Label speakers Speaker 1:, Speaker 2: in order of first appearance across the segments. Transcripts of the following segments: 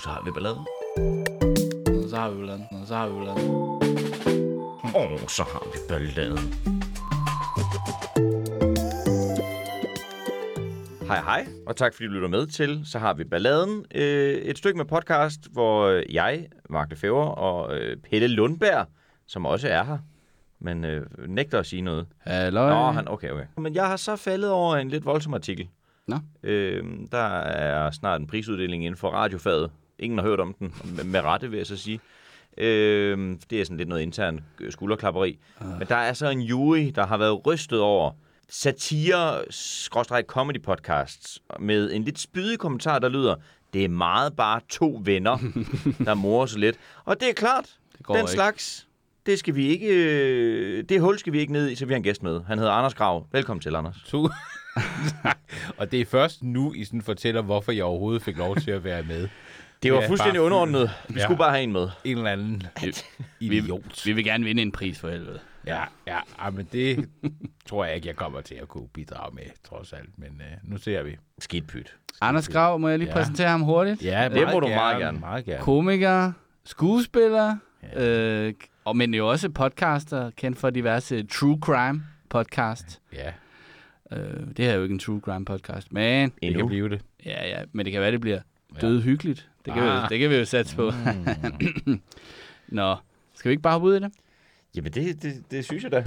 Speaker 1: Så har vi balladen.
Speaker 2: Så har vi balladen. Så har vi balladen.
Speaker 1: Så har vi balladen. Hej, og tak fordi du lytter med til Så har vi balladen. Et stykke med podcast, hvor jeg, Mark Lefebvre, og Pelle Lundberg, som også er her, men nægter at sige noget.
Speaker 2: Hallo.
Speaker 1: Okay. Men jeg har så faldet over en lidt voldsom artikel.
Speaker 2: Nå.
Speaker 1: Der er snart en prisuddeling inden for radiofaget. Ingen har hørt om den, med rette vil jeg så sige. Det er sådan lidt noget intern skulderklapperi. Men der er så en jury, der har været rystet over satire-comedy podcasts med en lidt spydig kommentar, der lyder: det er meget bare to venner, der morer sig lidt. Og det er klart, den ikke. Slags, det skal vi ikke, det hul skal vi ikke ned i, så vi har en gæst med. Han hedder Anders Grav. Velkommen til, Anders.
Speaker 3: Og det er først nu, I sådan fortæller, hvorfor jeg overhovedet fik lov til at være med.
Speaker 1: Det var fuldstændig underordnet. Vi skulle bare have en med.
Speaker 3: En eller anden idiot.
Speaker 2: Vi vil gerne vinde en pris for helvede.
Speaker 3: Ja, men det tror jeg ikke, jeg kommer til at kunne bidrage med, trods alt. Men nu ser vi.
Speaker 1: Skidt pyt.
Speaker 2: Anders Grav, må jeg lige præsentere ham hurtigt?
Speaker 3: Ja,
Speaker 1: det må du meget gerne.
Speaker 3: Meget gerne.
Speaker 2: Komiker, skuespiller, men jo også podcaster, kendt for diverse true crime podcast.
Speaker 3: Ja.
Speaker 2: Det her er jo ikke en true crime podcast, men
Speaker 3: Det kan blive det.
Speaker 2: Ja, men det kan være, det bliver døde hyggeligt. Det kan vi jo satse på. Nå, skal vi ikke bare hoppe ud i det?
Speaker 1: Jamen, det synes jeg da.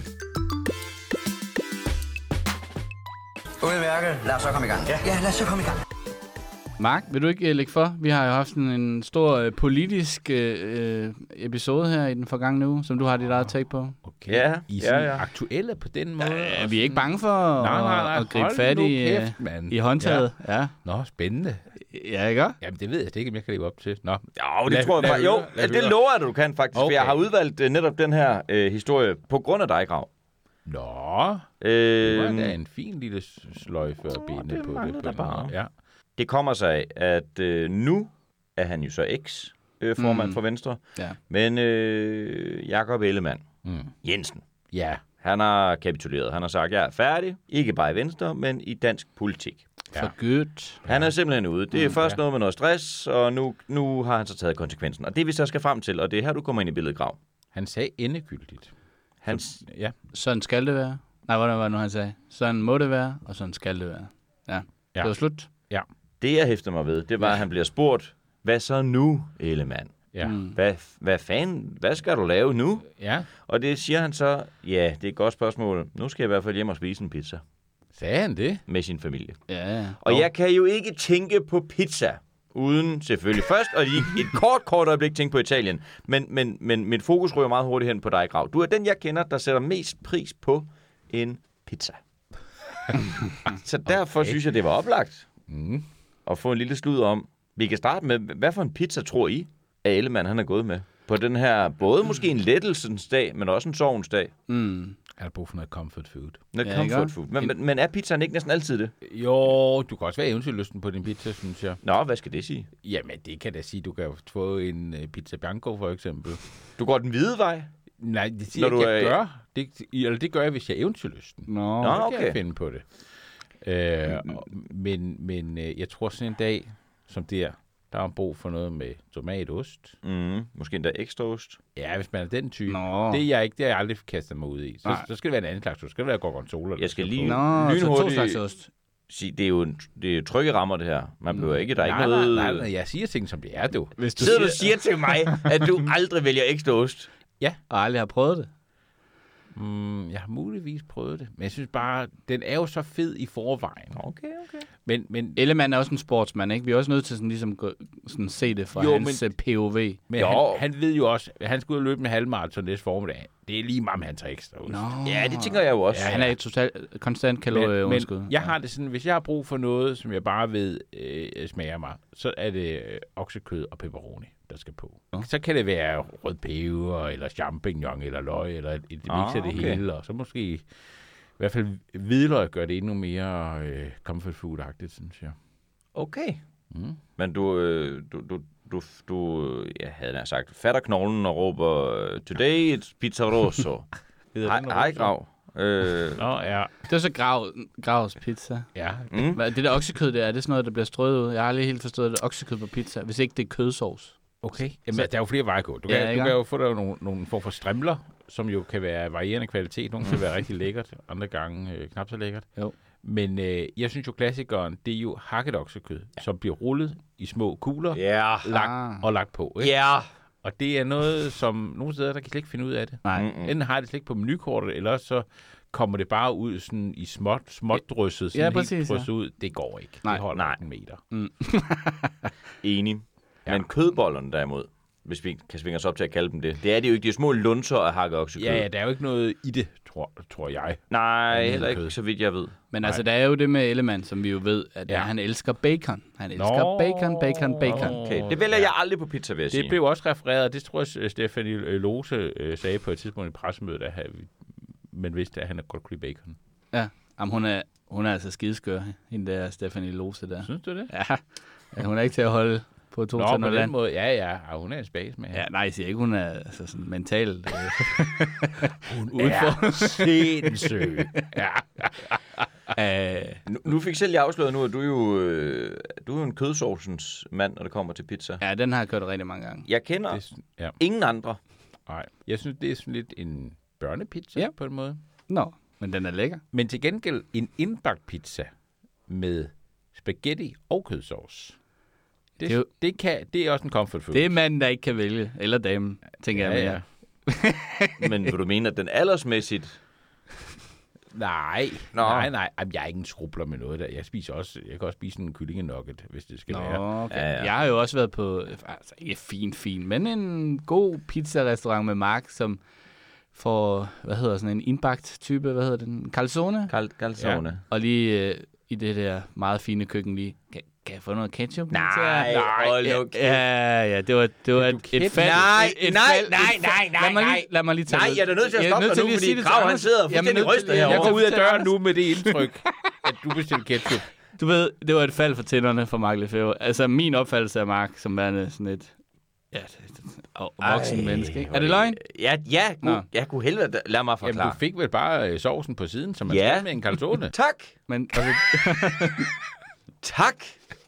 Speaker 4: Udmærket. Lad os så komme i gang. Ja, lad os så komme i gang.
Speaker 2: Mark, vil du ikke lægge for? Vi har jo haft en stor politisk episode her i den forgangne uge, som du har dit eget take på.
Speaker 3: Okay.
Speaker 1: Ja,
Speaker 3: I er aktuelle på den måde.
Speaker 2: Vi er ikke bange for at gribe fat i håndtaget. Ja.
Speaker 3: Nå, spændende.
Speaker 2: Ja, ikke?
Speaker 3: Jamen, det ved jeg ikke, om jeg kan leve op til. Nå.
Speaker 1: Jo, det tror jeg faktisk. Jo, det lover jeg, du kan faktisk. Okay. For jeg har udvalgt netop den her historie på grund af dig, Grav.
Speaker 3: Nå, det var da en fin lille sløjfe og benene på det.
Speaker 1: Der bare.
Speaker 3: Ja.
Speaker 1: Det kommer sig af, at nu er han jo så eks-formand for Venstre, men Jakob Ellemann Jensen, han har kapituleret. Han har sagt, jeg er færdig, ikke bare i Venstre, men i dansk politik.
Speaker 2: For godt.
Speaker 1: Han er simpelthen ude. Det er først noget med noget stress, og nu har han så taget konsekvensen. Og det vi så skal frem til, og det er her, du kommer ind i billedet, Grav.
Speaker 3: Han sagde endegyldigt.
Speaker 2: Sådan skal det være. Nej, hvordan var det nu, han sagde? Sådan må det være, og sådan skal det være. Ja. Det var slut.
Speaker 3: Ja.
Speaker 1: Det, jeg hæfter mig ved, det var, at han bliver spurgt, hvad så nu, Ellemann?
Speaker 3: Ja.
Speaker 1: Hvad fanden? Hvad skal du lave nu?
Speaker 3: Ja.
Speaker 1: Og det siger han så, det er et godt spørgsmål. Nu skal jeg i hvert fald hjem og spise en pizza.
Speaker 3: Sagde han det?
Speaker 1: Med sin familie.
Speaker 2: Ja.
Speaker 1: Og jeg kan jo ikke tænke på pizza, uden selvfølgelig først, og lige et kort øjeblik tænke på Italien. Men mit fokus ryger meget hurtigt hen på dig, Grav. Du er den, jeg kender, der sætter mest pris på en pizza. Så derfor synes jeg, det var oplagt at få en lille slud om. Vi kan starte med, hvad for en pizza tror I, at Ellemann han er gået med? På den her, både måske en lettelsens dag, men også en sorgens dag.
Speaker 3: Er der brug for noget comfort food?
Speaker 1: Noget comfort food. Men er pizzaen ikke næsten altid det?
Speaker 3: Jo, du kan også være eventyrlysten på din pizza, synes jeg.
Speaker 1: Nå, hvad skal det sige?
Speaker 3: Jamen, det kan da sige. Du kan få en pizza bianco, for eksempel.
Speaker 1: Du går den hvide vej?
Speaker 3: Nej, det siger jeg ikke, jeg gør. Det gør jeg, hvis jeg er eventyrlysten.
Speaker 2: Nå,
Speaker 3: okay. Kan jeg finde på det. Men jeg tror sådan en dag, som der er brug for noget med tomatost.
Speaker 1: Måske endda ekstra ost.
Speaker 3: Ja, hvis man er den type.
Speaker 2: Nå.
Speaker 3: Det er jeg aldrig kastet mig ud i. Så skal det være en anden slags ost. Så skal det være gorgonzola.
Speaker 1: Jeg skal lige
Speaker 2: så 2 slags ost.
Speaker 1: Sige, det er jo trygge rammer, det her. Man behøver ikke, der er ikke noget...
Speaker 3: Nej, jeg siger ting, som det er, du.
Speaker 1: Hvis du siger til mig, at du aldrig vælger ekstra ost.
Speaker 3: Ja.
Speaker 2: Og aldrig har prøvet det.
Speaker 3: Jeg har muligvis prøvet det, men jeg synes bare, den er jo så fed i forvejen.
Speaker 1: Okay.
Speaker 3: Men
Speaker 2: Ellemann er også en sportsmand, ikke? Vi er også nødt til sådan, ligesom, sådan se det fra hans POV.
Speaker 3: Men han ved jo også, at han skulle løbe en halvmarathon næste formiddag. Det er lige meget, han tager ekstra ost.
Speaker 1: Ja, det tænker jeg jo også.
Speaker 2: Ja, han er i konstant kalorieunderskud.
Speaker 3: Men jeg har det sådan, hvis jeg har brug for noget, som jeg bare ved smager mig, så er det oksekød og pepperoni, der skal på. Så kan det være rød peber, eller champignon, eller løg, eller et mix af det hele, og så måske i hvert fald hvidløg gør det endnu mere comfort food-agtigt, synes jeg.
Speaker 1: Okay. Men du jeg havde nær sagt, fatter knoglen og råber, today it's pizza rosso. Hej, Grav.
Speaker 3: Nå, ja.
Speaker 2: Det er så Gravs pizza.
Speaker 3: Ja.
Speaker 2: Det der oksekød der, er det sådan noget, der bliver strøget ud? Jeg har aldrig helt forstået det. Oksekød på pizza, hvis ikke det er kødsovs.
Speaker 3: Okay. Jamen, der er jo flere veje at gå. Du kan jo få der nogle form for strimler, som jo kan være varierende kvalitet. Nogle kan være rigtig lækkert, andre gange knap så lækkert.
Speaker 2: Jo.
Speaker 3: Men jeg synes jo, klassikeren, det er jo hakket oksekød, som bliver rullet i små kugler lagt på. Ikke?
Speaker 1: Ja.
Speaker 3: Og det er noget, som nogle steder, der kan slet ikke finde ud af det.
Speaker 2: Nej.
Speaker 3: Enten har det slet ikke på menukortet, eller så kommer det bare ud sådan i småt drysset, sådan helt drysset ud. Det går ikke. Det holder ikke en meter.
Speaker 1: Enig. Ja. Men kødbollerne derimod, hvis vi kan svinge os op til at kalde dem det, det er det jo ikke. De er små lunser af hakket oksekød.
Speaker 3: Ja, der er jo ikke noget i det, tror jeg.
Speaker 1: Nej, heller ikke, så vidt jeg ved.
Speaker 2: Men altså, der er jo det med Ellemann, som vi jo ved, at han elsker bacon. Han elsker bacon.
Speaker 1: Okay, det vælger jeg aldrig på pizza, vil jeg sige.
Speaker 3: Det blev også refereret, det tror jeg, Stephanie Lose sagde på et tidspunkt i pressemødet, at man vidste, at han godt kunne lide bacon.
Speaker 2: Ja, jamen, hun er altså skideskør, hende der Stephanie Lose der.
Speaker 3: Synes du det?
Speaker 2: Ja, hun er ikke til at holde på 2
Speaker 3: på den måde. Ja, hun er en space med.
Speaker 2: Ja, nej, jeg siger ikke, hun er altså sådan mentalt
Speaker 3: hun er sindssyg.
Speaker 1: Ja. Nu fik selv jeg afsløret nu, at du er jo en kødsovsens mand, når det kommer til pizza.
Speaker 2: Ja, den har jeg kørt rigtig mange gange.
Speaker 1: Jeg kender ingen andre.
Speaker 3: Nej, jeg synes, det er sådan lidt en børnepizza på en måde.
Speaker 2: Nå, men den er lækker.
Speaker 3: Men til gengæld en indbagt pizza med spaghetti og kødsovs. Det er også en comfort food.
Speaker 2: Det er manden, der ikke kan vælge. Eller damen, tænker jeg mere.
Speaker 1: Ja. Men vil du mene, at den aldersmæssigt...
Speaker 3: Nej. Jamen, jeg er ingen skrubler med noget der. Jeg kan også spise en kyllingenugget, hvis det skal være.
Speaker 2: Okay. Ja. Jeg har jo også været på, altså ikke fint, men en god pizzarestaurant med Mark, som får, sådan en indbagt type, en calzone?
Speaker 1: Calzone.
Speaker 2: Ja. Og lige i det der meget fine køkken lige, kan jeg få noget ketchup?
Speaker 1: Nej,
Speaker 2: ja, det var et fald. Nej. Lad mig lige tage
Speaker 1: jeg er da nødt til at stoppe dig nu, fordi Grav, han sidder fuldstændig rystet herovre.
Speaker 3: Jeg går ud af døren nu med det indtryk, at du bestiller ketchup.
Speaker 2: Du ved, det var et fald for tænderne for Mark Lefebvre. Altså, min opfattelse af Mark som værende sådan et voksen menneske, ikke? Er det løgn?
Speaker 1: Ja, kunne helvede, lad mig forklare.
Speaker 3: Jamen, du fik vel bare sovsen på siden, som man skal med en calzone.
Speaker 1: Tak.
Speaker 2: Men, altså...
Speaker 1: Tak.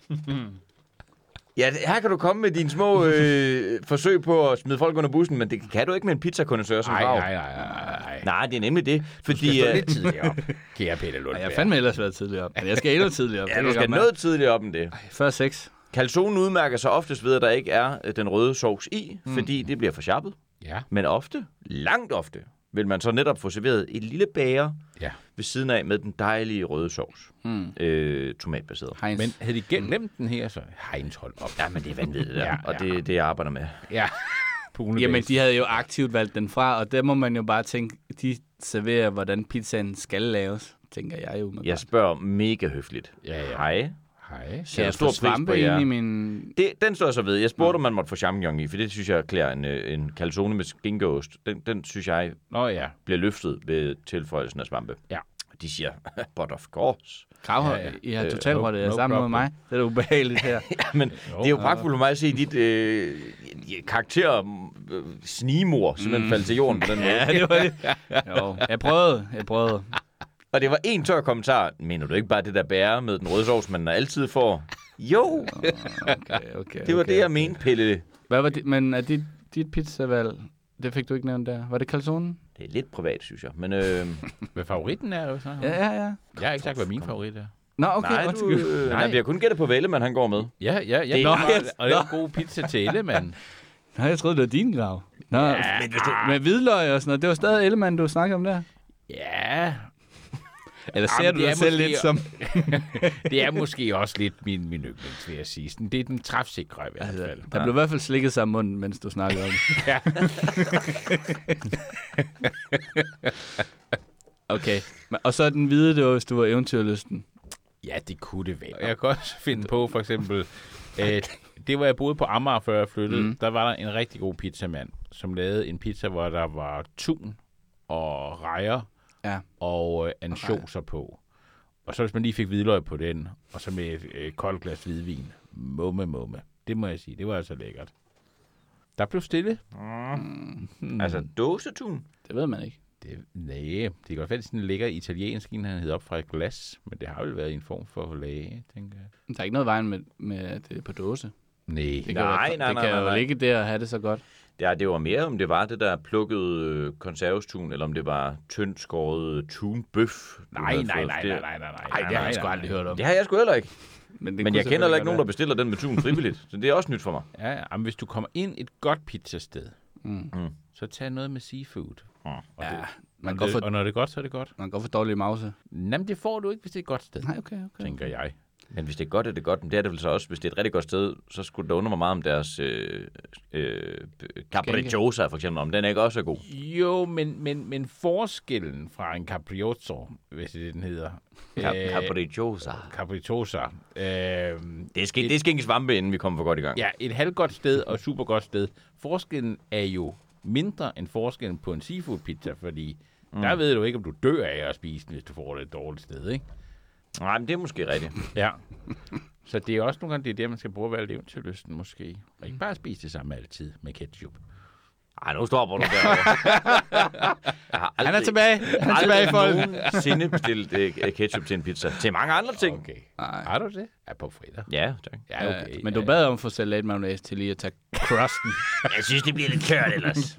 Speaker 1: Ja, her kan du komme med dine små forsøg på at smide folk under bussen, men det kan du ikke med en pizzakondensør som Grav. Nej, det er nemlig det. Fordi,
Speaker 3: du skal stå lidt tidligere op, kære Peter Lundberg.
Speaker 2: Jeg har fandme ellers været tidligere op, men jeg skal endnu tidligere op.
Speaker 1: Ja, du skal noget tidligere op end det.
Speaker 2: Før 6.
Speaker 1: Calzonen udmærker sig oftest ved, at der ikke er den røde sovs i, fordi det bliver forsjappet.
Speaker 3: Ja.
Speaker 1: Men langt ofte, vil man så netop få serveret et lille bager ved siden af med den dejlige røde sovs. Tomatbaseret.
Speaker 3: Heinz. Men havde de glemt den her, så Heinz holdt op.
Speaker 1: Ja, men det er vanvittigt der, og det er det, jeg arbejder med.
Speaker 3: Ja.
Speaker 2: Jamen, de havde jo aktivt valgt den fra, og der må man jo bare tænke, de serverer, hvordan pizzaen skal laves, tænker jeg jo.
Speaker 1: Jeg spørger mega høfligt.
Speaker 3: Ja.
Speaker 1: Hej.
Speaker 2: Kan jeg få svampe ind i min...
Speaker 1: Den står jeg så ved. Jeg spurgte, om man måtte få champignon i, for det synes jeg klæder en calzone med skinkeost. Den synes jeg bliver løftet ved tilføjelsen af svampe.
Speaker 3: Ja.
Speaker 1: De siger, but of course.
Speaker 2: Grav, I har totalt råd, det er sammen med mig. Det er ubehageligt her.
Speaker 1: Men det er jo pragtfuldt for mig at se dit karakter snigemor simpelthen falde til jorden på den måde.
Speaker 2: Ja, det var det. Jo, jeg prøvede.
Speaker 1: Og det var en tør kommentar. Mener du ikke bare det der bære med den røde sovs, man altid får? Jo.
Speaker 2: Okay,
Speaker 1: det var det, jeg mente, Pelle.
Speaker 2: Hvad var det? Men er dit pizzavalg, det fik du ikke nævnt der. Var det calzone?
Speaker 1: Det er lidt privat, synes jeg. Men,
Speaker 3: hvad favoritten er jo så?
Speaker 2: Ja.
Speaker 3: Jeg har ikke sagt, hvad min favorit er.
Speaker 2: Nå, okay.
Speaker 1: Nej, vi har kun gættet på, hvad Ellemann han går med.
Speaker 3: Ja. Og det er en god pizza til Ellemann.
Speaker 2: Nå, jeg troede, det var din, Grav. Nå, med hvidløg og sådan noget. Det var stadig Ellemann, du snakkede om der.
Speaker 3: Ja.
Speaker 2: Eller ser du dig selv lidt som...
Speaker 3: Det er måske også lidt min yndlings, vil jeg sige. Det er den træfsikre i hvert fald.
Speaker 2: Der blev i hvert fald slikket sig om munden, mens du snakkede om det.
Speaker 3: Ja.
Speaker 2: Okay. Og så den hvide, det var, hvis du var eventyrlysten.
Speaker 3: Ja, det kunne det være. Jeg kan også finde på, for eksempel... det var jeg boede på Amager, før jeg flyttede. Der var der en rigtig god pizzamand, som lavede en pizza, hvor der var tun og rejer og ansjoser på. Og så hvis man lige fik hvidløg på den, og så med et koldt glas hvidvin. Mumme. Det må jeg sige, det var altså lækkert. Der blev stille.
Speaker 1: Altså dåsetun?
Speaker 2: Det ved man ikke.
Speaker 3: Det kan godt være, at sådan en lækker italiensk en, han hedder op fra et glas, men det har vel været en form for lage, tænker jeg.
Speaker 2: Der er ikke noget i vejen med at det er på dåse.
Speaker 3: Nej.
Speaker 2: Det kan jo ligge der og have det så godt.
Speaker 1: Ja, det var mere, om det var det der plukkede konservestun, eller om det var tyndt skåret tunbøf.
Speaker 3: Nej, det
Speaker 2: har jeg sgu aldrig hørt om.
Speaker 1: Det har jeg sgu heller ikke.
Speaker 2: Men
Speaker 1: jeg kender heller ikke nogen, der bestiller den med tun frivilligt. Så det er også nyt for mig.
Speaker 3: Ja, men hvis du kommer ind et godt pizzasted, så tag noget med seafood. Og når det er godt, så er det godt.
Speaker 2: Man går for dårlige mause.
Speaker 3: Jamen, det får du ikke, hvis det er et godt sted.
Speaker 2: Nej, okay.
Speaker 3: Tænker jeg.
Speaker 1: Men hvis det er godt, er det godt. Men det er det vel så også. Hvis det er et rigtig godt sted, så skulle det undre mig meget om deres capricciosa, for eksempel. Om den ikke også er god.
Speaker 3: Jo, men forskellen fra en capricciosa, hvis det den hedder.
Speaker 1: Capricciosa.
Speaker 3: Capricciosa.
Speaker 1: Det skal ikke svampe, inden vi kommer for godt i gang.
Speaker 3: Ja, et halvgodt sted og et super godt sted. Forskellen er jo mindre end forskellen på en seafood pizza, fordi der ved du ikke, om du dør af at spise den, hvis du får det et dårligt sted, ikke?
Speaker 1: Nej, men det er måske rigtigt.
Speaker 3: Ja. Så det er også nogle gange, det er der, man skal bruge at være eventyrlysten, måske. Og ikke bare spise det samme altid med ketchup.
Speaker 1: Ej, nu stopper du der.
Speaker 2: Han er tilbage. Han er tilbage i folden.
Speaker 1: Jeg har aldrig nogensinde bestilt ketchup til en pizza. Til mange andre ting.
Speaker 3: Okay.
Speaker 2: Nej.
Speaker 3: Har du det? Ja, på fredag.
Speaker 1: Ja, tak.
Speaker 3: Ja, okay.
Speaker 2: Men du bad om at få salat mayonnaise til lige at tage crusten.
Speaker 1: Jeg synes, det bliver lidt kørt ellers.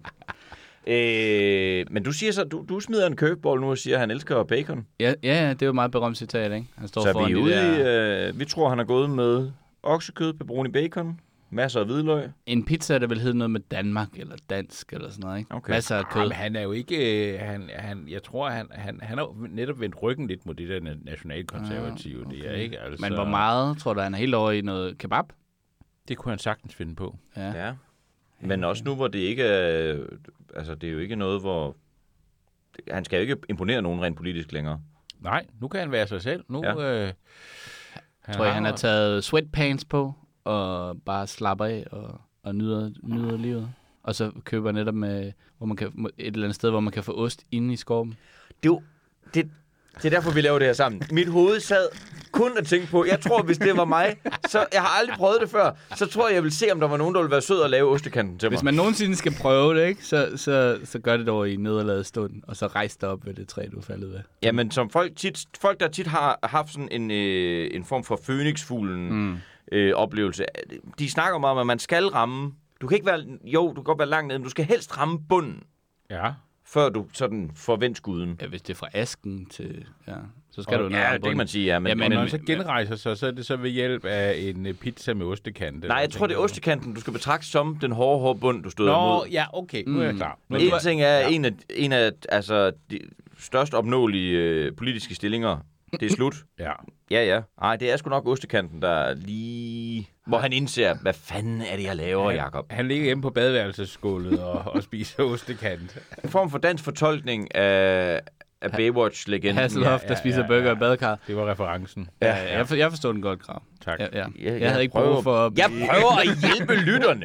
Speaker 1: Men du siger så, du smider en curveball nu og siger, at han elsker bacon.
Speaker 2: Ja, det er jo meget berømt citat, ikke? Han står
Speaker 1: så
Speaker 2: foran
Speaker 1: vi er ude i, vi tror, han er gået med oksekød, pepperoni, bacon, masser af hvidløg.
Speaker 2: En pizza, der vil hedde noget med Danmark eller dansk eller sådan noget, ikke?
Speaker 1: Okay.
Speaker 2: Masser af kød.
Speaker 3: Men han er jo ikke... jeg tror, han har netop vendt ryggen lidt mod det der nationalkonservative. Okay. Det er ikke, altså...
Speaker 2: Men hvor meget, tror du, han er helt over i noget kebab?
Speaker 3: Det kunne han sagtens finde på.
Speaker 1: Ja. Men også nu, hvor det ikke er... Altså, det er jo ikke noget, hvor... Han skal jo ikke imponere nogen rent politisk længere.
Speaker 3: Nej, nu kan han være sig selv. Nu...
Speaker 2: Ja. Tror jeg, han har taget sweatpants på og bare slapper af og nyder livet. Og så køber netop med, hvor man kan, et eller andet sted, hvor man kan få ost inde i skorpen.
Speaker 1: Det er derfor, vi laver det her sammen. Mit hoved sad kun at tænke på, jeg tror, hvis det var mig, så jeg har aldrig prøvet det før, så tror jeg vil se, om der var nogen, der ville være sød at lave ostekanten til mig.
Speaker 2: Hvis man nogensinde skal prøve det, ikke, så gør det dog i nederlaget stund, og så rejse dig op ved det træ, du er faldet ved.
Speaker 1: Jamen, som folk der tit har haft sådan en form for fønixfuglen oplevelse, de snakker meget om, at man skal ramme. Du kan ikke være, du kan godt være langt nede, men du skal helst ramme bunden.
Speaker 3: Ja.
Speaker 1: Før du sådan får vendt skuden.
Speaker 2: Ja, hvis det er fra asken til... Ja, så skal du ned.
Speaker 1: Ja, det kan man sige, ja.
Speaker 3: Men når man så genrejser sig, så er det så ved hjælp af en pizza med ostekant.
Speaker 1: Nej, jeg tror, det er ostekanten, du skal betragte som den hårde bund, du støder mod.
Speaker 3: Ja, okay. Nu er jeg klar.
Speaker 1: En ting er en af altså, de størst opnåelige politiske stillinger. Det er slut. Ja. Ej, det er sgu nok ostekanten, der lige... Hvor han indser, hvad fanden er det, jeg laver, Jacob?
Speaker 3: Han ligger hjemme på badeværelsesgulvet og spiser ostekant.
Speaker 1: En form for dansk fortolkning af Baywatch-legenden.
Speaker 2: Hasselhoff, der spiser burger i badekar.
Speaker 3: Det var referencen.
Speaker 2: Ja. Jeg forstår den godt, Krav.
Speaker 3: Tak.
Speaker 2: Jeg havde ikke brug for at
Speaker 1: Jeg prøver at hjælpe lytterne.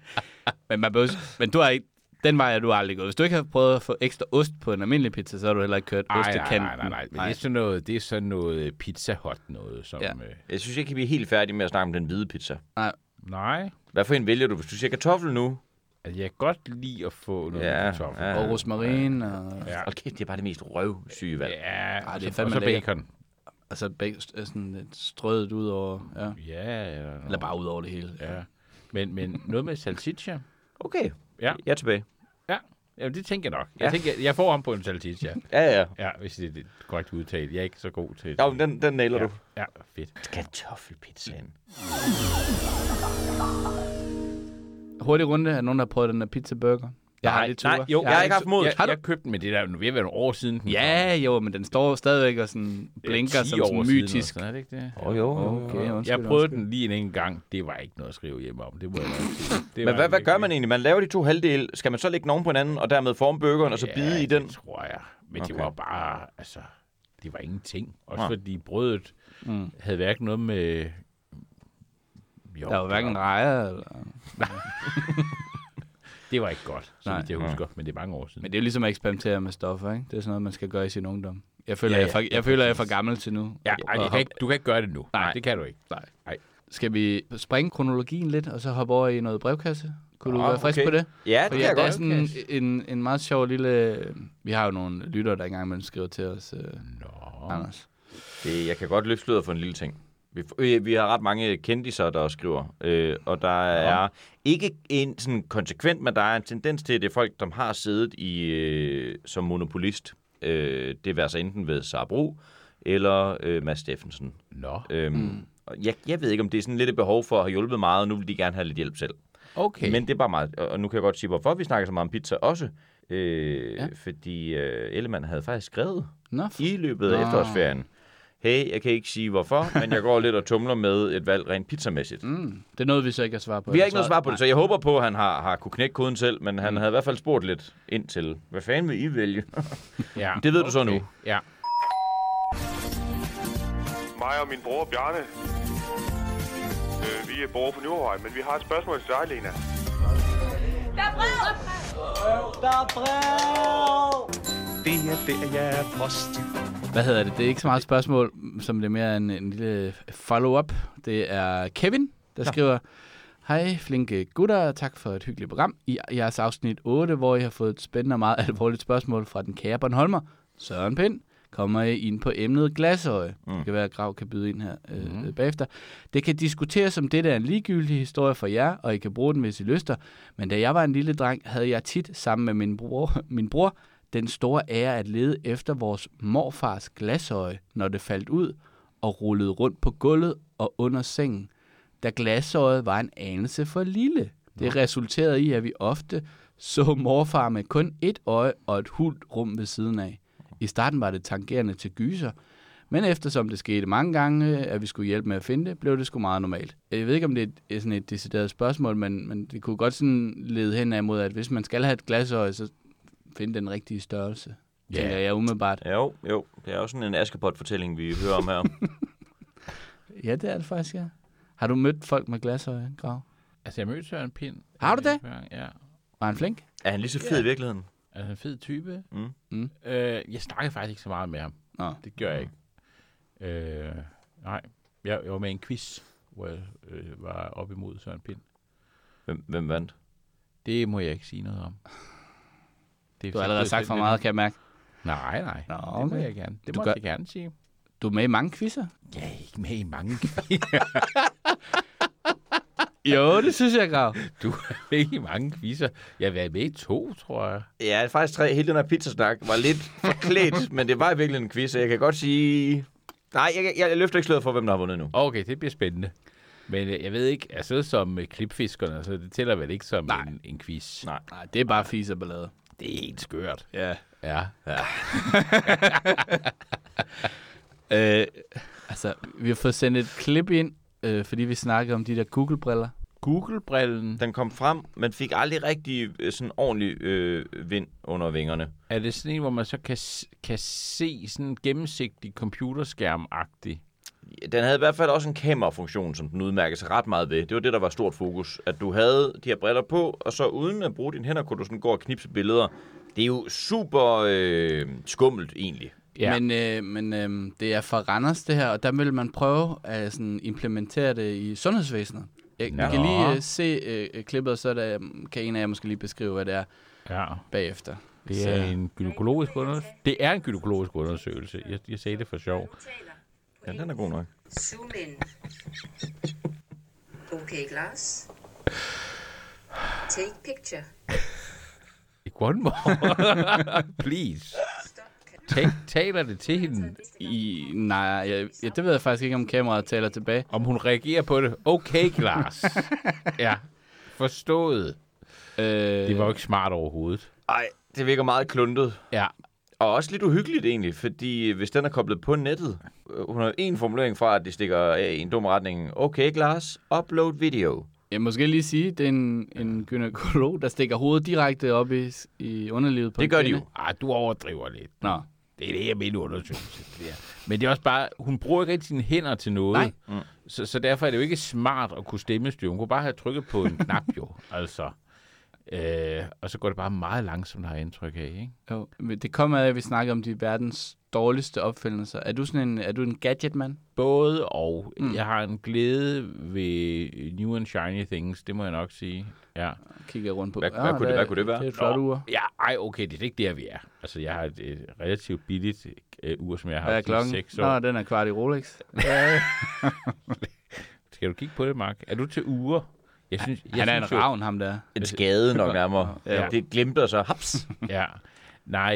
Speaker 2: Men du har ikke... Den vej er du aldrig gået. Hvis du ikke har prøvet at få ekstra ost på en almindelig pizza, så har du heller ikke kørt ostekanten.
Speaker 3: Nej. Men det er sådan noget pizza hot noget. Som,
Speaker 1: Jeg synes ikke, vi er helt færdige med at snakke om den hvide pizza.
Speaker 3: Nej.
Speaker 1: Hvad for en vælger du? Hvis du siger kartoffel nu?
Speaker 3: Altså, jeg kan godt lide at få noget kartoffel.
Speaker 2: Og rosmarin.
Speaker 1: Okay, det er bare det mest røvsyge valg.
Speaker 3: Ja,
Speaker 2: det er fandme
Speaker 3: og så bacon.
Speaker 2: Altså sådan lidt strødet ud over...
Speaker 3: Ja.
Speaker 2: Eller bare ud over det hele.
Speaker 3: Ja. Men noget med salsiccia.
Speaker 1: Okay.
Speaker 3: Ja.
Speaker 1: Jeg er tilbage.
Speaker 3: Ja. Jamen, det tænker jeg nok. Jeg tænker, jeg får ham på en salsiccia.
Speaker 1: Ja.
Speaker 3: Ja, hvis det er korrekt udtalt. Jeg er ikke så god til det.
Speaker 1: Ja, men den nailer du.
Speaker 3: Ja, fedt.
Speaker 1: Kartoffelpizzaen.
Speaker 2: Hurtig runde. Er nogen, der har prøvet den der pizza burger? Jeg har lidt
Speaker 1: jeg har ikke haft mod.
Speaker 3: Jeg købte den med det der, nu ved jeg, nogle år siden.
Speaker 2: Men den står stadigvæk og sådan blinker som sådan mytisk.
Speaker 3: Er det ikke det?
Speaker 2: Okay,
Speaker 3: jeg prøvede den lige en gang. Det var ikke noget at skrive hjem om. Det må jeg nok sige.
Speaker 1: Men hvad gør man egentlig? Man laver de to halvdele. Skal man så lægge nogen på hinanden, og dermed forme burgeren, og så bide i den?
Speaker 3: Det tror jeg. Men det var bare, altså, det var ingenting. Også fordi brødet havde hverken noget med...
Speaker 2: Jo, der var hverken rejer eller...
Speaker 3: Det var ikke godt, så vidt jeg husker, men det er mange år siden.
Speaker 2: Men det er jo ligesom at eksperimentere med stoffer, ikke? Det er sådan noget, man skal gøre i sin ungdom. Jeg føler, jeg er for gammel til nu.
Speaker 3: Ja, du kan ikke gøre det nu.
Speaker 2: Nej.
Speaker 3: Det kan du ikke.
Speaker 2: Nej. Skal vi springe kronologien lidt, og så hoppe over i noget brevkasse? Kunne du være frisk på det?
Speaker 1: Ja, det kan jeg
Speaker 2: godt.
Speaker 1: godt.
Speaker 2: Det er sådan en meget sjov lille... Vi har jo nogle lyttere, der engang imellem skriver til os, Anders.
Speaker 1: Jeg kan godt løfte sløret for en lille ting. Vi har ret mange kendiser, der også skriver, og der er ikke en sådan konsekvent, men der er en tendens til, at det er folk, der har siddet som monopolist. Det vil altså enten ved Sara Bro eller Mads Steffensen. Jeg ved ikke, om det er sådan lidt et behov for at have hjulpet meget, og nu vil de gerne have lidt hjælp selv.
Speaker 3: Okay.
Speaker 1: Men det er bare meget, og nu kan jeg godt sige, hvorfor vi snakker så meget om pizza også. Fordi Ellemann havde faktisk skrevet i løbet af efterårsferien. Hey, jeg kan ikke sige hvorfor, men jeg går lidt og tumler med et valg rent pizzamæssigt.
Speaker 2: Det er noget, vi så ikke har svar på.
Speaker 1: Vi har ikke noget svar på det, så jeg håber på, at han har kunne knække koden selv, men han havde i hvert fald spurgt lidt ind til, hvad fanden vil I vælge?
Speaker 3: Ja.
Speaker 1: Det ved du så nu.
Speaker 3: Ja.
Speaker 5: Mig og min bror Bjarne, vi bor på Nyhavn, men vi har et spørgsmål til dig, Lena.
Speaker 6: Der er brev!
Speaker 7: Der er brev! Det er post.
Speaker 2: Hvad hedder det? Det er ikke så meget et spørgsmål, som det er mere en lille follow-up. Det er Kevin, der skriver: Hej, flinke gutter. Tak for et hyggeligt program. I jeres afsnit 8, hvor I har fået et spændende og meget alvorligt spørgsmål fra den kære Bornholmer, Søren Pind, kommer I ind på emnet glasøje. Det kan være, at Grav kan byde ind her bagefter. Det kan diskuteres, om dette er en ligegyldig historie for jer, og I kan bruge den, hvis I lyster. Men da jeg var en lille dreng, havde jeg tit sammen med min bror den store ære at lede efter vores morfars glasøje, når det faldt ud og rullede rundt på gulvet og under sengen, da glasøjet var en anelse for lille. Det resulterede i, at vi ofte så morfar med kun et øje og et hult rum ved siden af. I starten var det tangerende til gyser, men eftersom det skete mange gange, at vi skulle hjælpe med at finde det, blev det sgu meget normalt. Jeg ved ikke, om det er sådan et decideret spørgsmål, men det kunne godt sådan lede hen ad mod, at hvis man skal have et glasøje, så finde den rigtige størrelse. Tænker jeg umiddelbart.
Speaker 1: Jo. Det er jo sådan en Askepot-fortælling, vi hører om her.
Speaker 2: Ja, det er det faktisk, ja. Har du mødt folk med glasøje, Grav?
Speaker 3: Altså, jeg mødte Søren Pind.
Speaker 2: Har du det?
Speaker 3: Ja.
Speaker 2: Var han flink?
Speaker 1: Er han lige så fed i virkeligheden?
Speaker 3: Er han en fed type?
Speaker 2: Mm.
Speaker 3: Jeg snakkede faktisk ikke så meget med ham.
Speaker 2: Nå.
Speaker 3: Det gør jeg ikke. Nej. Jeg var med i en quiz, hvor jeg var op imod Søren Pind.
Speaker 1: Hvem vandt?
Speaker 3: Det må jeg ikke sige noget om.
Speaker 2: Du har allerede sagt for meget, kan jeg mærke.
Speaker 3: Nej.
Speaker 2: Nå,
Speaker 3: Det må jeg gerne. Det må jeg gerne sige.
Speaker 2: Du er med i mange quizzer?
Speaker 3: Jeg er ikke med i mange quizzer.
Speaker 2: Jo, det synes jeg, Grav.
Speaker 3: Du er med i mange quizzer. Jeg har været med i 2, tror jeg.
Speaker 1: Ja, faktisk 3. Hele den her pizzasnak var lidt forklædt, men det var virkelig en quiz, så jeg kan godt sige... Nej, jeg løfter ikke sløret for, hvem der har vundet nu.
Speaker 3: Okay, det bliver spændende. Men jeg ved ikke, altså som klipfiskerne, så det tæller vel ikke som en quiz.
Speaker 1: Nej,
Speaker 2: det er bare fis og ballade.
Speaker 3: Det er helt skørt.
Speaker 2: Ja. Altså, vi har fået sendt et klip ind, fordi vi snakker om de der Google-briller.
Speaker 3: Google-brillen.
Speaker 1: Den kom frem, men fik aldrig rigtig sådan ordentlig vind under vingerne.
Speaker 3: Er det sådan en, hvor man så kan se sådan en gennemsigtig computerskærm-agtig?
Speaker 1: Den havde i hvert fald også en kamerafunktion, som den udmærkede sig ret meget ved. Det var det, der var stort fokus. At du havde de her briller på, og så uden at bruge dine hænder, kunne du sådan gå og knipse billeder. Det er jo super skummelt, egentlig.
Speaker 2: Ja. Men det er fra Randers, det her, og der vil man prøve at sådan implementere det i sundhedsvæsenet. Vi kan lige se klippet, så kan en af jer måske lige beskrive, hvad det er bagefter.
Speaker 3: Det er en gynækologisk undersøgelse. Det er en gynækologisk undersøgelse. Jeg sagde det for sjov.
Speaker 1: Ja, den er god nok.
Speaker 8: Zoom in. Okay, glass. Take picture.
Speaker 3: One more. Please. Taler det til hende?
Speaker 2: Nej, det ved jeg faktisk ikke, om kameraet taler tilbage.
Speaker 3: Om hun reagerer på det. Okay, Lars. Ja, forstået. Det var jo ikke smart overhovedet.
Speaker 1: Nej, det virker meget kluntet.
Speaker 3: Ja.
Speaker 1: Og også lidt uhyggeligt egentlig, fordi hvis den er koblet på nettet, hun har en formulering fra, at det stikker af i en dum retning. Okay, Lars, upload video.
Speaker 2: Jeg måske lige sige, det er en gynækolog, der stikker hovedet direkte op i underlivet på
Speaker 1: det gør de jo.
Speaker 3: Du overdriver lidt.
Speaker 2: Nå.
Speaker 3: Det er det, jeg mener undersøgelse. Men det er også bare, hun bruger ikke rigtig sine hænder til noget.
Speaker 2: Nej.
Speaker 3: Så derfor er det jo ikke smart at kunne stemmestyre. Hun kunne bare have trykket på en knap jo. Altså. Og så går det bare meget langsomt, har jeg indtryk af, ikke?
Speaker 2: Jo, det kommer af, at vi snakker om de verdens dårligste opfindelser? Er du en gadget-mand?
Speaker 3: Både og. Jeg har en glæde ved new and shiny things, det må jeg nok sige. Ja.
Speaker 2: Kigger rundt på.
Speaker 1: Hvad kunne det være?
Speaker 2: Det er et flot ur.
Speaker 3: Ja, okay, det er ikke der, vi er. Altså, jeg har et relativt billigt ur, som jeg har haft i 6 år.
Speaker 2: Nå, den er kvart i Rolex.
Speaker 3: Skal du kigge på det, Mark? Er du til ure?
Speaker 2: Han er en ravn, ham der.
Speaker 1: En skade nok nærmere.
Speaker 3: Ja.
Speaker 1: Det glemte så. Haps.
Speaker 3: Ja. Nej,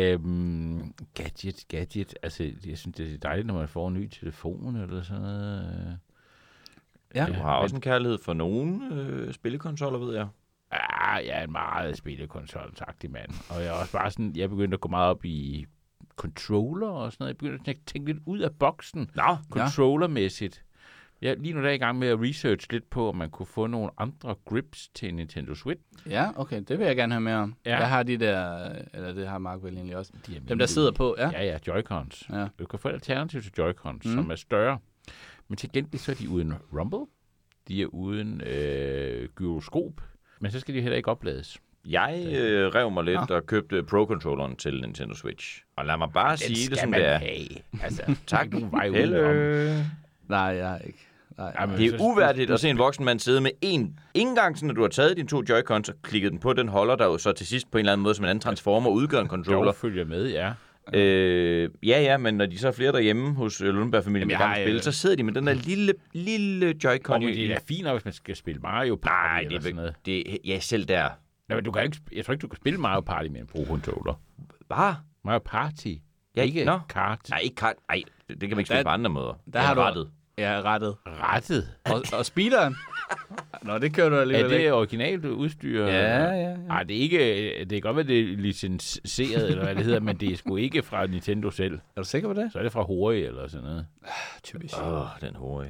Speaker 3: gadget. Altså, jeg synes, det er dejligt, når man får en ny telefon eller sådan noget.
Speaker 2: Ja.
Speaker 1: Du har også en kærlighed for nogle spillekonsoller, ved jeg.
Speaker 3: Ja, jeg er en meget spillekonsolsagtig mand. Og jeg er også bare sådan, jeg begyndte at gå meget op i controller og sådan noget. Jeg begyndte at tænke lidt ud af boksen.
Speaker 1: Nå,
Speaker 3: controllermæssigt. Lige nu er jeg i gang med at research lidt på, om man kunne få nogle andre grips til Nintendo Switch.
Speaker 2: Ja, okay, det vil jeg gerne høre mere om.
Speaker 3: Ja.
Speaker 2: Jeg har de der, eller det har Mark vel egentlig også. Dem, der sidder på, ja.
Speaker 3: Ja, Joy-Cons.
Speaker 2: Ja.
Speaker 3: Du kan få et alternativ til Joy-Cons, som er større. Men til gengæld så er de uden rumble. De er uden gyroskop. Men så skal de heller ikke oplades.
Speaker 1: Jeg rev mig lidt og købte Pro-controlleren til Nintendo Switch. Og lad mig bare sige det, som det er.
Speaker 3: Altså,
Speaker 1: Tak.
Speaker 2: Nej, jeg har ikke. Nej.
Speaker 1: Det er uværdigt at se en voksen mand sidde med ikke engang sådan, at du har taget dine 2 Joy-Cons og klikket den på, den holder der jo så til sidst på en eller anden måde som en anden transformer udgør en controller.
Speaker 3: Jeg følger med, ja.
Speaker 1: Ja, men når de så er flere derhjemme hos Lundberg-familien med gamle spil, så sidder de med den der lille Joy-Con.
Speaker 3: Det er fint nok, hvis man skal spille Mario Party eller sådan noget.
Speaker 1: Ja, selv der.
Speaker 3: Nej, men jeg tror ikke, du kan spille Mario Party med en Pro-controller.
Speaker 1: Hvad?
Speaker 3: Mario Party?
Speaker 1: Ja,
Speaker 3: ikke kart.
Speaker 1: Nej, ikke kart. Nej, det kan man ikke spille på andre måder.
Speaker 2: Der har du
Speaker 1: rettet.
Speaker 2: Ja, rettet.
Speaker 3: Rettet?
Speaker 2: Og speederen? Nå, det kører du alligevel
Speaker 3: ikke. Er det originalt udstyr?
Speaker 2: Ja.
Speaker 3: Nej, det er ikke... Det kan godt være, det er licenseret, eller hvad det hedder, men det er sgu ikke fra Nintendo selv.
Speaker 2: Er du sikker på det?
Speaker 3: Så er det fra Hori eller sådan noget.
Speaker 2: Typisk.
Speaker 1: Den Hori.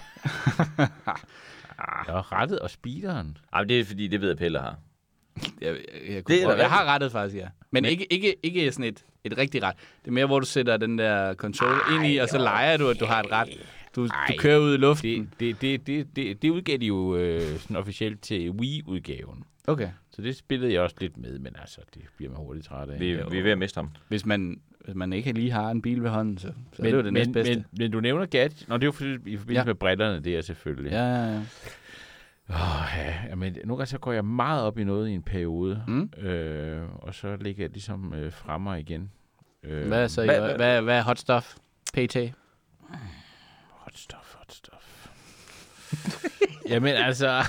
Speaker 3: Ja, rettet og speederen.
Speaker 1: Ej, det er fordi, det ved jeg, Pelle har.
Speaker 2: Jeg har rettet faktisk, ja. Men ikke sådan et rigtigt ret. Det er mere, hvor du sætter den der controller ind i, og så leger du, at du har et ret. Du kører ud i luften.
Speaker 3: Det udgav de jo sådan officielt til Wii-udgaven.
Speaker 2: Okay.
Speaker 3: Så det spillede jeg også lidt med, men altså, det bliver man hurtigt træt af.
Speaker 1: Vi er ved at miste ham.
Speaker 2: Hvis man ikke lige har en bil ved hånden, så er det jo det næstbedste.
Speaker 3: Men du nævner gadget. Nå, det er jo i forbindelse med brillerne, det er selvfølgelig.
Speaker 2: Ja.
Speaker 3: Men nogle gange så går jeg meget op i noget i en periode, og så ligger jeg ligesom fremme igen.
Speaker 2: Hvad er hot stuff? PT?
Speaker 3: Hot stuff. Jamen altså...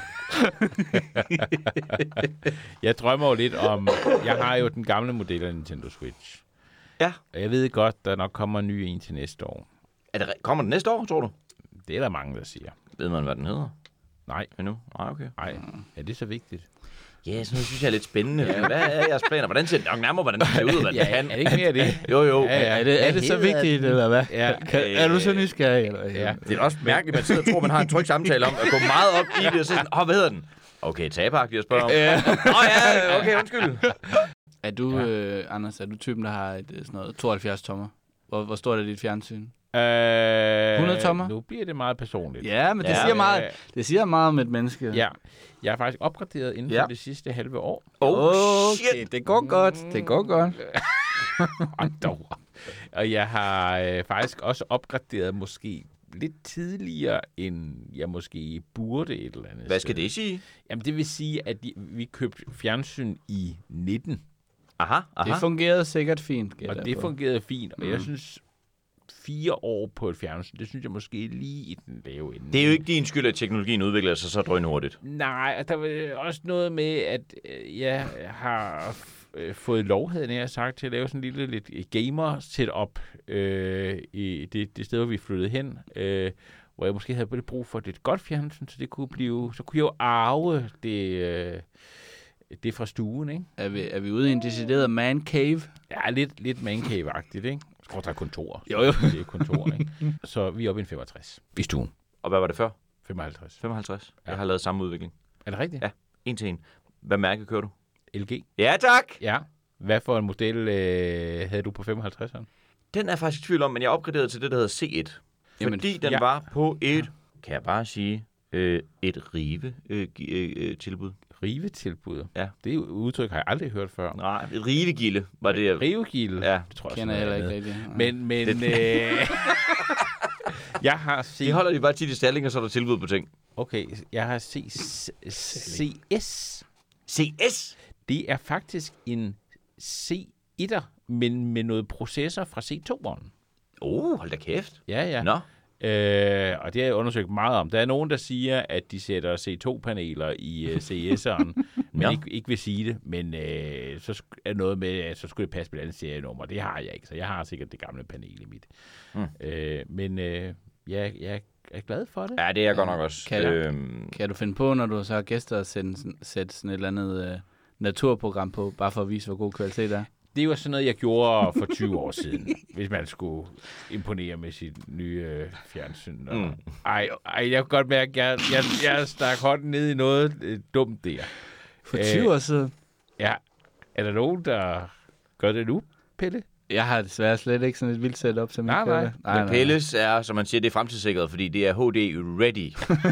Speaker 3: Jeg drømmer jo lidt om... Jeg har jo den gamle model af Nintendo Switch.
Speaker 1: Ja.
Speaker 3: Og jeg ved godt, der nok kommer en ny en til næste år.
Speaker 1: Kommer den næste år, tror du?
Speaker 3: Det er der mange, der siger.
Speaker 1: Ved man, hvad den hedder?
Speaker 3: Nej.
Speaker 1: Endnu? Nej, okay.
Speaker 3: Nej. Er det så vigtigt?
Speaker 1: Ja, sådan noget synes jeg er lidt spændende. Hvad er jeres planer? Hvordan ser det nok nærmere, hvordan det ser ud? Hvad det kan?
Speaker 3: Er det ikke mere det?
Speaker 1: Jo.
Speaker 2: Ja, er det så vigtigt, eller hvad?
Speaker 3: Ja.
Speaker 2: Er du så nysgerrig? Eller?
Speaker 3: Ja.
Speaker 1: Det er også mærkeligt, man sidder og tror, man har en tryg samtale om at gå meget op i det og sige, hvad hedder den? Okay, tabagtigt at spørge om. Ja, okay, undskyld.
Speaker 2: Er du, Anders, er du typen, der har et sådan noget 72 tommer? Hvor stort er dit fjernsyn? 100 tommer?
Speaker 3: Nu bliver det meget personligt.
Speaker 2: Ja, men det siger meget. Det siger meget om et menneske.
Speaker 3: Ja, jeg har faktisk opgraderet inden for det sidste halve år.
Speaker 2: Okay, det går godt. Det går godt.
Speaker 3: Og jeg har faktisk også opgraderet måske lidt tidligere, end jeg måske burde et eller andet.
Speaker 1: Hvad skal det sige?
Speaker 3: Jamen, det vil sige, at vi købte fjernsyn i 19.
Speaker 1: Aha.
Speaker 2: Det fungerede sikkert fint.
Speaker 3: Og det fungerede fint, og jeg synes 4 år på et fjernsyn, det synes jeg måske lige i den lave ende.
Speaker 1: Det er jo ikke din skyld, at teknologien udvikler sig så drønhurtigt.
Speaker 3: Nej, der var også noget med, at jeg har fået lov, havde jeg sagt, til at lave sådan en lille lidt gamer-setup i det sted, hvor vi flyttede hen, hvor jeg måske havde lidt brug for et lidt godt fjernsyn, så kunne jeg jo arve det fra stuen, ikke?
Speaker 2: Er vi ude i en decideret man cave?
Speaker 3: Ja, lidt man cave-agtigt, ikke? Skråt der kontor.
Speaker 2: Jo.
Speaker 3: Det er kontor, ikke? Så vi er oppe i en 65 i stuen.
Speaker 1: Og hvad var det før?
Speaker 3: 55.
Speaker 1: 55.
Speaker 3: Ja.
Speaker 1: Jeg har lavet samme udvikling.
Speaker 3: Er det rigtigt?
Speaker 1: Ja, 1 til 1. Hvad mærke kører du?
Speaker 3: LG.
Speaker 1: Ja, tak!
Speaker 3: Ja. Hvad for en model havde du på 55'eren?
Speaker 1: Den er faktisk i tvivl om, men jeg opgraderede til det, der hedder C1. Fordi den var på et, kan jeg bare sige, et rive-tilbud.
Speaker 3: Rivetilbud?
Speaker 1: Ja.
Speaker 3: Det udtryk har jeg aldrig hørt før.
Speaker 1: Nej, et rivegilde var det.
Speaker 3: Rivegilde?
Speaker 1: Ja.
Speaker 3: Det tror jeg
Speaker 2: Kender jeg heller ikke rigtigt.
Speaker 3: Men jeg har set...
Speaker 1: Det holder de bare tit i stallinger, så er der tilbud på ting.
Speaker 3: Okay, jeg har set CS.
Speaker 1: CS?
Speaker 3: Det er faktisk en C1'er, men med noget processor fra C2'eren.
Speaker 1: Hold da kæft.
Speaker 3: Ja.
Speaker 1: Nå.
Speaker 3: Og det har jeg undersøgt meget om. Der er nogen, der siger, at de sætter C2-paneler i CS'eren, men ikke vil sige det. Men så er noget med, at så skulle det passe på et andet serienummer. Det har jeg ikke, så jeg har sikkert det gamle panel i mit. Men jeg er glad for det.
Speaker 1: Ja, det er jeg godt nok også.
Speaker 2: Kan du finde på, når du så har gæster, at sætte sådan et eller andet naturprogram på, bare for at vise, hvor god kvalitet det er?
Speaker 3: Det var sådan noget, jeg gjorde for 20 år siden, hvis man skulle imponere med sit nye fjernsyn. Ej, jeg kan godt mærke, at jeg stak hånden ned i noget dumt der.
Speaker 2: For 20 år siden?
Speaker 3: Ja. Er der nogen, der gør det nu, Pelle?
Speaker 2: Jeg har desværre slet ikke sådan et vildt setup, som jeg
Speaker 3: Nej.
Speaker 1: Men Pelles er, som man siger, det er fremtidssikret, fordi det er HD ready.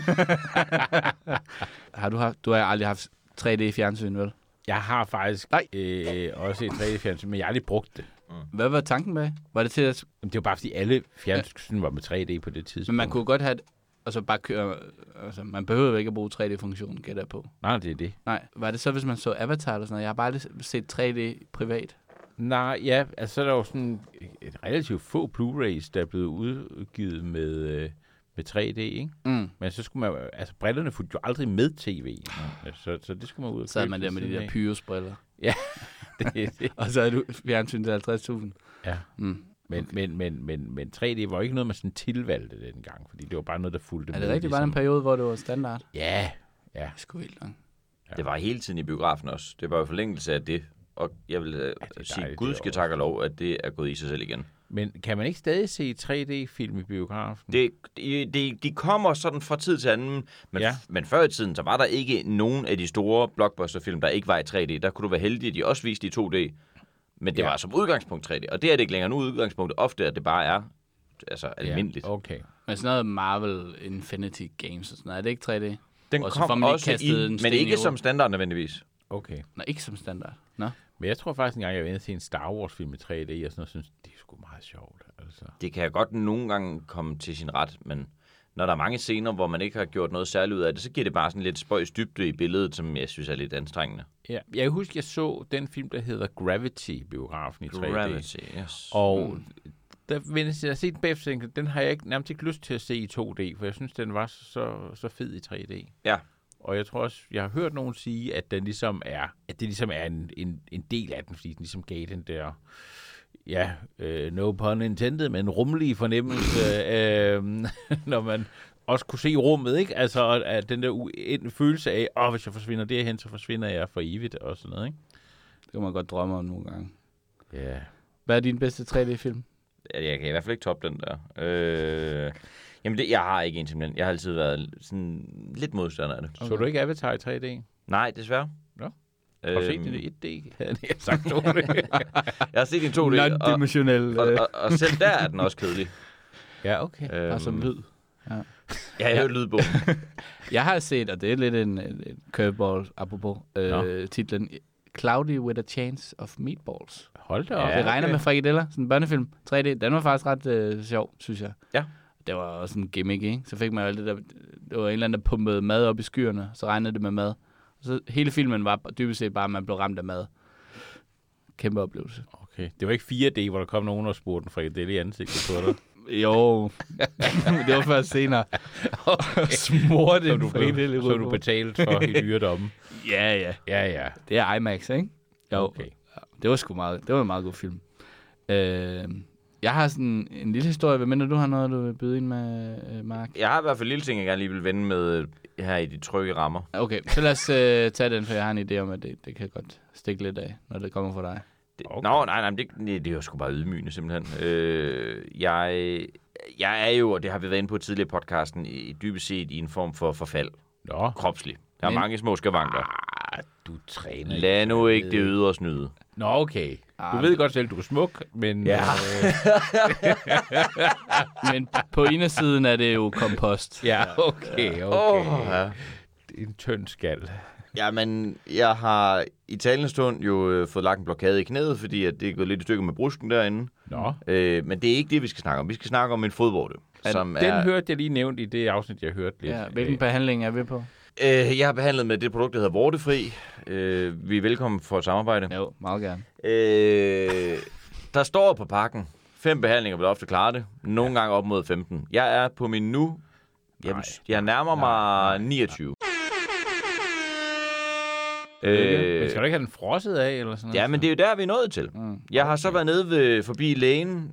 Speaker 2: Du har aldrig haft 3D-fjernsyn, vel?
Speaker 3: Jeg har faktisk også et 3D-fjernsyn, men jeg har aldrig brugt det.
Speaker 2: Hvad var tanken bag? Var det til at...
Speaker 3: Jamen, det var bare, fordi alle fjernsyn var med 3D på det tidspunkt.
Speaker 2: Men man kunne godt have og så bare køre... Altså, man behøvede jo ikke at bruge 3D-funktionen, gætter jeg på.
Speaker 3: Nej, det er det.
Speaker 2: Nej, var det så, hvis man så Avatar eller sådan noget? Jeg har bare aldrig set 3D privat.
Speaker 3: Nej, ja, altså så er der jo sådan et relativt få Blu-rays, der er blevet udgivet med 3D, ikke? Men så skulle man altså brillerne fulgte jo aldrig med tv, så det skulle man ud og
Speaker 2: så er man der med de der Pyrus-briller.
Speaker 3: Ja, det.
Speaker 2: Og så er du fjernsyn til 50.000.
Speaker 3: Ja. Men 3D var ikke noget, man sådan tilvalgte dengang, fordi det var bare noget, der fulgte med.
Speaker 2: Er det rigtigt bare en periode, hvor det var standard?
Speaker 3: Ja.
Speaker 2: Det er sgu vildt langt.
Speaker 1: Ja. Det var hele tiden i biografen også. Det var jo forlængelse af det. Og jeg vil sige, Gud skal takke og lov, at det er gået i sig selv igen.
Speaker 3: Men kan man ikke stadig se 3D-film i biografen?
Speaker 1: De kommer sådan fra tid til anden, men før i tiden, så var der ikke nogen af de store blockbusterfilm, der ikke var i 3D. Der kunne du være heldig, at de også viste i 2D. Men det var som udgangspunkt 3D. Og det er det ikke længere nu. Udgangspunktet ofte, at det bare er almindeligt.
Speaker 3: Okay.
Speaker 2: Men sådan noget Marvel Infinity Games og sådan noget, er det ikke 3D?
Speaker 1: Den
Speaker 2: også
Speaker 1: kom også i, men ikke som standard nødvendigvis.
Speaker 3: Okay.
Speaker 2: Nej, ikke som standard. Nå.
Speaker 3: Men jeg tror faktisk engang, jeg var inde til en Star Wars-film i 3D, og sådan noget, synes, det er sgu meget sjovt. Altså.
Speaker 1: Det kan godt nogle gange komme til sin ret, men når der er mange scener, hvor man ikke har gjort noget særligt ud af det, så giver det bare sådan lidt spøjs dybde i billedet, som jeg synes er lidt anstrengende.
Speaker 3: Ja, jeg husker, jeg så den film, der hedder Gravity-biografen i 3D.
Speaker 1: Gravity, yes.
Speaker 3: Og der jeg har set den bagefter, den har jeg nærmest ikke lyst til at se i 2D, for jeg synes, den var så fed i 3D.
Speaker 1: Ja.
Speaker 3: Og jeg tror også, jeg har hørt nogen sige, at det ligesom er en del af den, fordi den ligesom gav den der, no pun intended, men rummelige fornemmelse, når man også kunne se rummet, ikke? Altså, at den der følelse af, hvis jeg forsvinder derhen, så forsvinder jeg for evigt, og sådan noget, ikke?
Speaker 2: Det kan man godt drømme om nogle gange.
Speaker 3: Ja.
Speaker 2: Hvad er din bedste 3D-film?
Speaker 1: Jeg kan i hvert fald ikke toppe den der. Jamen, jeg har ikke en simpelthen. Jeg har altid været sådan lidt modstander af det.
Speaker 3: Okay. Så du ikke Avatar i 3D?
Speaker 1: Nej, desværre.
Speaker 3: Nå. Har du set den i 1D? Jeg har sagt 2D.
Speaker 1: Jeg har set den i 2D.
Speaker 2: Non-dimensionel.
Speaker 1: Og selv der er den også kedelig.
Speaker 3: Ja, okay.
Speaker 2: Bare som lyd. Ja.
Speaker 1: Jeg har hørt lydbogen.
Speaker 2: Jeg har set, og det er lidt en curveball, apropos titlen, Cloudy with a Chance of Meatballs.
Speaker 3: Hold da op.
Speaker 2: Det regner med frikadeller, sådan en børnefilm, 3D. Den var faktisk ret sjov, synes jeg.
Speaker 1: Ja.
Speaker 2: Det var også en gimmick, ikke? Så fik man jo alt det der, det var en eller anden, der pumpede mad op i skyerne, så regnede det med mad. Så hele filmen var dybest set bare, at man blev ramt af mad. Kæmpe oplevelse.
Speaker 3: Okay. Det var ikke 4D, hvor der kom nogen og spurgte en frikadelle i ansigtet på dig?
Speaker 2: Jo, det var først senere. Okay. Smurte en frikadelle i
Speaker 3: så du betalt for i dyredommen?
Speaker 2: Ja. Det er IMAX, ikke? Jo.
Speaker 3: Okay.
Speaker 2: Det var sgu meget, det var en meget god film. Jeg har sådan en lille historie. Hvad mener du har noget, du vil byde ind med, Mark?
Speaker 1: Jeg har i hvert fald lille ting, jeg gerne lige vil vende med her i de trygge rammer.
Speaker 2: Okay, så lad os tage den, for jeg har en idé om, at det kan godt stikke lidt af, når det kommer fra dig.
Speaker 1: Okay. Nå, nej, det er jo sgu bare ydmygende, simpelthen. Jeg er jo, og det har vi været inde på tidligere i podcasten, dybest set i en form for forfald.
Speaker 3: Nå.
Speaker 1: Kropslig. Der er mange små skavanker.
Speaker 3: Du træner.
Speaker 1: Lad nu ikke det ydre snyde.
Speaker 3: Nå, okay. Du ved godt selv, du er smuk, men...
Speaker 1: Ja.
Speaker 2: Men på indersiden er det jo kompost.
Speaker 3: Ja, okay.
Speaker 1: Ja.
Speaker 3: En tynd skal.
Speaker 1: Jamen, jeg har i talende stund jo fået lagt en blokade i knæet, fordi at det er gået lidt i stykker med brusken derinde.
Speaker 3: Nå.
Speaker 1: Men det er ikke det, vi skal snakke om. Vi skal snakke om en fodvorte.
Speaker 3: Hørte jeg lige nævnt i det afsnit, jeg hørte lidt.
Speaker 2: Ja, hvilken behandling er vi på?
Speaker 1: Jeg har behandlet med det produkt, der hedder Vortefri. Vi er velkommen for et samarbejde.
Speaker 2: Jo, meget gerne.
Speaker 1: Der står på pakken, 5 behandlinger vil ofte klare det. Nogle gange op mod 15. Jeg er på min nu. Jeg nærmer mig 29.
Speaker 3: Men skal du ikke have den frosset af, eller sådan noget?
Speaker 1: Ja, men det er jo der, vi er nået til. Jeg har så været nede forbi lægen,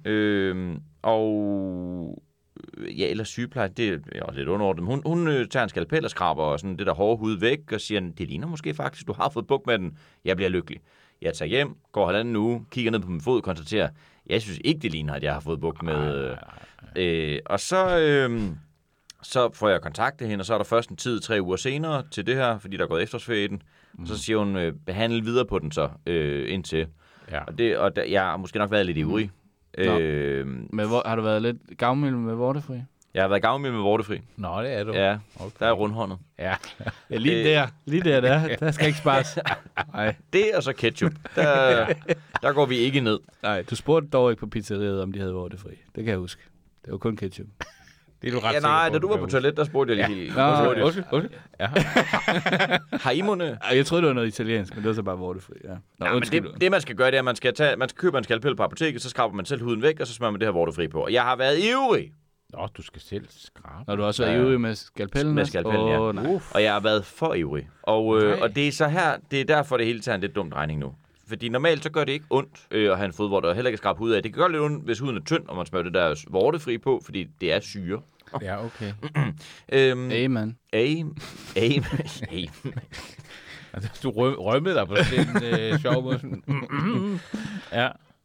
Speaker 1: og... Ja, eller sygepleje, det er også lidt underordnet. Hun tager en skalpel og skraber og sådan det der hårde hud væk, og siger, det ligner måske faktisk, du har fået bugt med den. Jeg bliver lykkelig. Jeg tager hjem, går 1,5 uge, kigger ned på min fod og konstaterer, jeg synes ikke, det ligner, at jeg har fået bugt med... Og så får jeg kontaktet hende, og så er der først en tid 3 uger senere til det her, fordi der er gået efterårsferie i den. Og så siger hun, behandle videre på den så indtil. Ja. Og jeg har måske nok været lidt ivrig.
Speaker 2: Har du været lidt gavmild med Vortefri?
Speaker 1: Jeg har været gavmild med Vortefri.
Speaker 3: Nå, det er du.
Speaker 1: Ja, okay. Der er rundhåndet.
Speaker 3: Ja.
Speaker 2: Ja, lige der skal ikke spares. Nej.
Speaker 1: Det og så ketchup. Der går vi ikke ned.
Speaker 2: Nej, du spurgte dog ikke på pizzeriet, om de havde Vortefri. Det kan jeg huske. Det var kun ketchup.
Speaker 3: Det er du ret
Speaker 1: nej, da du var på toilet, der spurgte jeg lige.
Speaker 3: Undskyld. Ja.
Speaker 1: Har I munde?
Speaker 2: Jeg troede, det var noget italiensk, men det var så bare Vortefri. Ja.
Speaker 1: Men det man skal gøre, det er, at man skal købe en skalpel på apoteket, så skraber man selv huden væk, og så smører man det her Vortefri på. Og jeg har været ivrig.
Speaker 3: Nå, du skal selv skrabe.
Speaker 2: Når du også er ivrig med skalpellen?
Speaker 1: Med skalpellen, ja. Og jeg har været for ivrig. Og det er så her, det er derfor, det hele tager en lidt dum drejning nu. Fordi normalt, så gør det ikke ondt at have en fodvorte, og heller ikke skrabe hud af. Det kan gøre lidt ondt, hvis huden er tynd, og man smører det der Vortefri på, fordi det er syre.
Speaker 3: Ja, okay.
Speaker 2: Amen.
Speaker 3: Du rømmede dig på den sjov måde. Ja.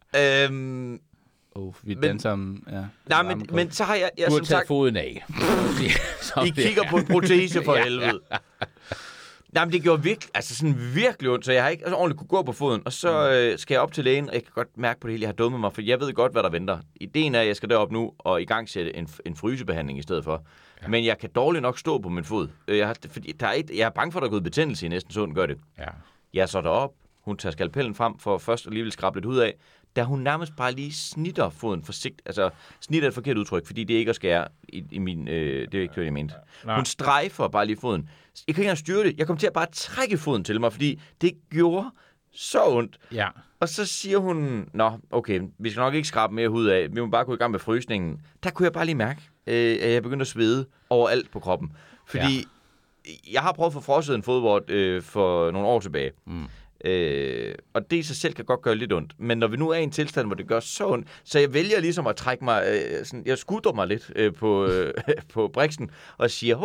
Speaker 2: Vi danser om... Ja,
Speaker 1: nej, men så har jeg
Speaker 3: du har
Speaker 1: som
Speaker 3: taget
Speaker 1: sagt...
Speaker 3: foden af.
Speaker 1: I kigger på en protese for helvede. Nej, men det gjorde virkelig ondt, så jeg har ikke ordentligt kunne gå på foden. Og så skal jeg op til lægen, og jeg kan godt mærke på det hele, jeg har dummet mig, for jeg ved godt, hvad der venter. Ideen er, at jeg skal derop nu og i gang sætte en frysebehandling i stedet for. Ja. Men jeg kan dårligt nok stå på min fod. Jeg er bange for, at der er gået betændelse i næsten, så den gør det. Ja. Jeg er så derop, hun tager skalpellen frem for først alligevel skrabe lidt hud af, da hun nærmest bare lige snitter foden forsigtigt. Altså, snitter er et forkert udtryk, fordi det er ikke at skære i min... det er ikke det, jeg mente. Hun strejfer bare lige foden. Jeg kan ikke engang styre det. Jeg kom til at bare trække foden til mig, fordi det gjorde så ondt. Ja. Og så siger hun, okay, vi skal nok ikke skrabe mere hud af. Vi må bare gå i gang med frysningen. Der kunne jeg bare lige mærke, at jeg begyndte at svede overalt på kroppen. Fordi jeg har prøvet at få frosset en fodvort for nogle år tilbage. Og det i sig selv kan godt gøre lidt ondt. Men når vi nu er i en tilstand, hvor det gør så ondt, så jeg vælger ligesom at trække mig, jeg skudder mig lidt på briksen og siger,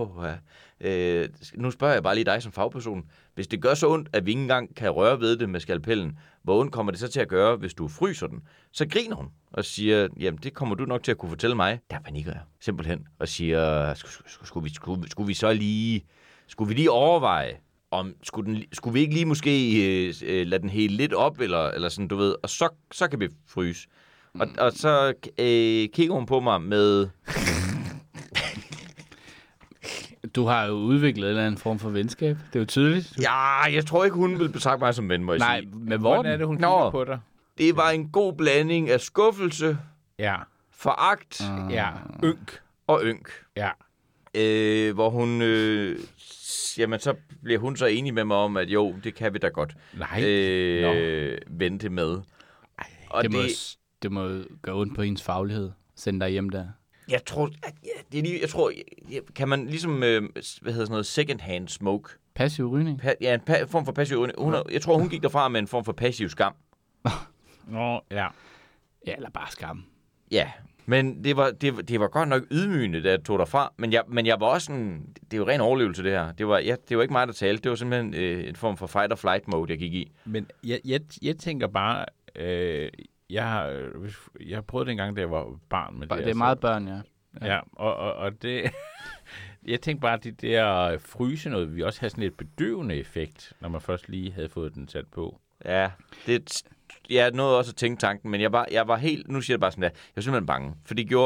Speaker 1: nu spørger jeg bare lige dig som fagperson, hvis det gør så ondt, at vi ikke engang kan røre ved det med skalpellen, hvor ondt kommer det så til at gøre, hvis du fryser den? Så griner hun og siger, jamen det kommer du nok til at kunne fortælle mig. Der panikker jeg simpelthen og siger, skulle vi lige overveje, om skulle vi ikke lige måske lade den hele lidt op, eller sådan, du ved, og så kan vi fryse. Og så kigger hun på mig med...
Speaker 2: Du har jo udviklet en eller anden form for venskab. Det er jo tydeligt.
Speaker 1: Ja, jeg tror ikke, hun vil betragte mig som ven, må jeg sige.
Speaker 2: Nej, men hvordan er det, hun kigger på dig?
Speaker 1: Det var en god blanding af skuffelse, foragt, ynk og ynk. Ja. Hvor hun... jamen, så bliver hun så enig med mig om, at jo, det kan vi da godt vente med. Og
Speaker 2: det må gøre ondt på hendes faglighed. Send dig hjem der.
Speaker 1: Jeg tror, kan man ligesom, second hand smoke?
Speaker 2: Passiv rygning?
Speaker 1: En form for passiv rygning. Jeg tror, hun gik derfra med en form for passiv skam.
Speaker 3: Nå, ja.
Speaker 2: Ja, eller bare skam.
Speaker 1: Ja, men det var godt nok ydmygende, da jeg tog derfra. Men jeg var også sådan, det er jo ren overlevelse, det her. Det var ikke mig, der talte. Det var simpelthen en form for fight or flight mode, jeg gik i.
Speaker 3: Men jeg tænker bare, jeg har prøvet det en gang, da jeg var barn. Med
Speaker 2: det er meget børn, ja.
Speaker 3: Ja, og det... Jeg tænkte bare, at de der fryse noget, vi også have sådan et bedøvende effekt, når man først lige havde fået den sat på.
Speaker 1: Ja, jeg nåede også at tænke tanken, men jeg var helt... Nu siger jeg bare sådan der. Jeg var simpelthen bange, for det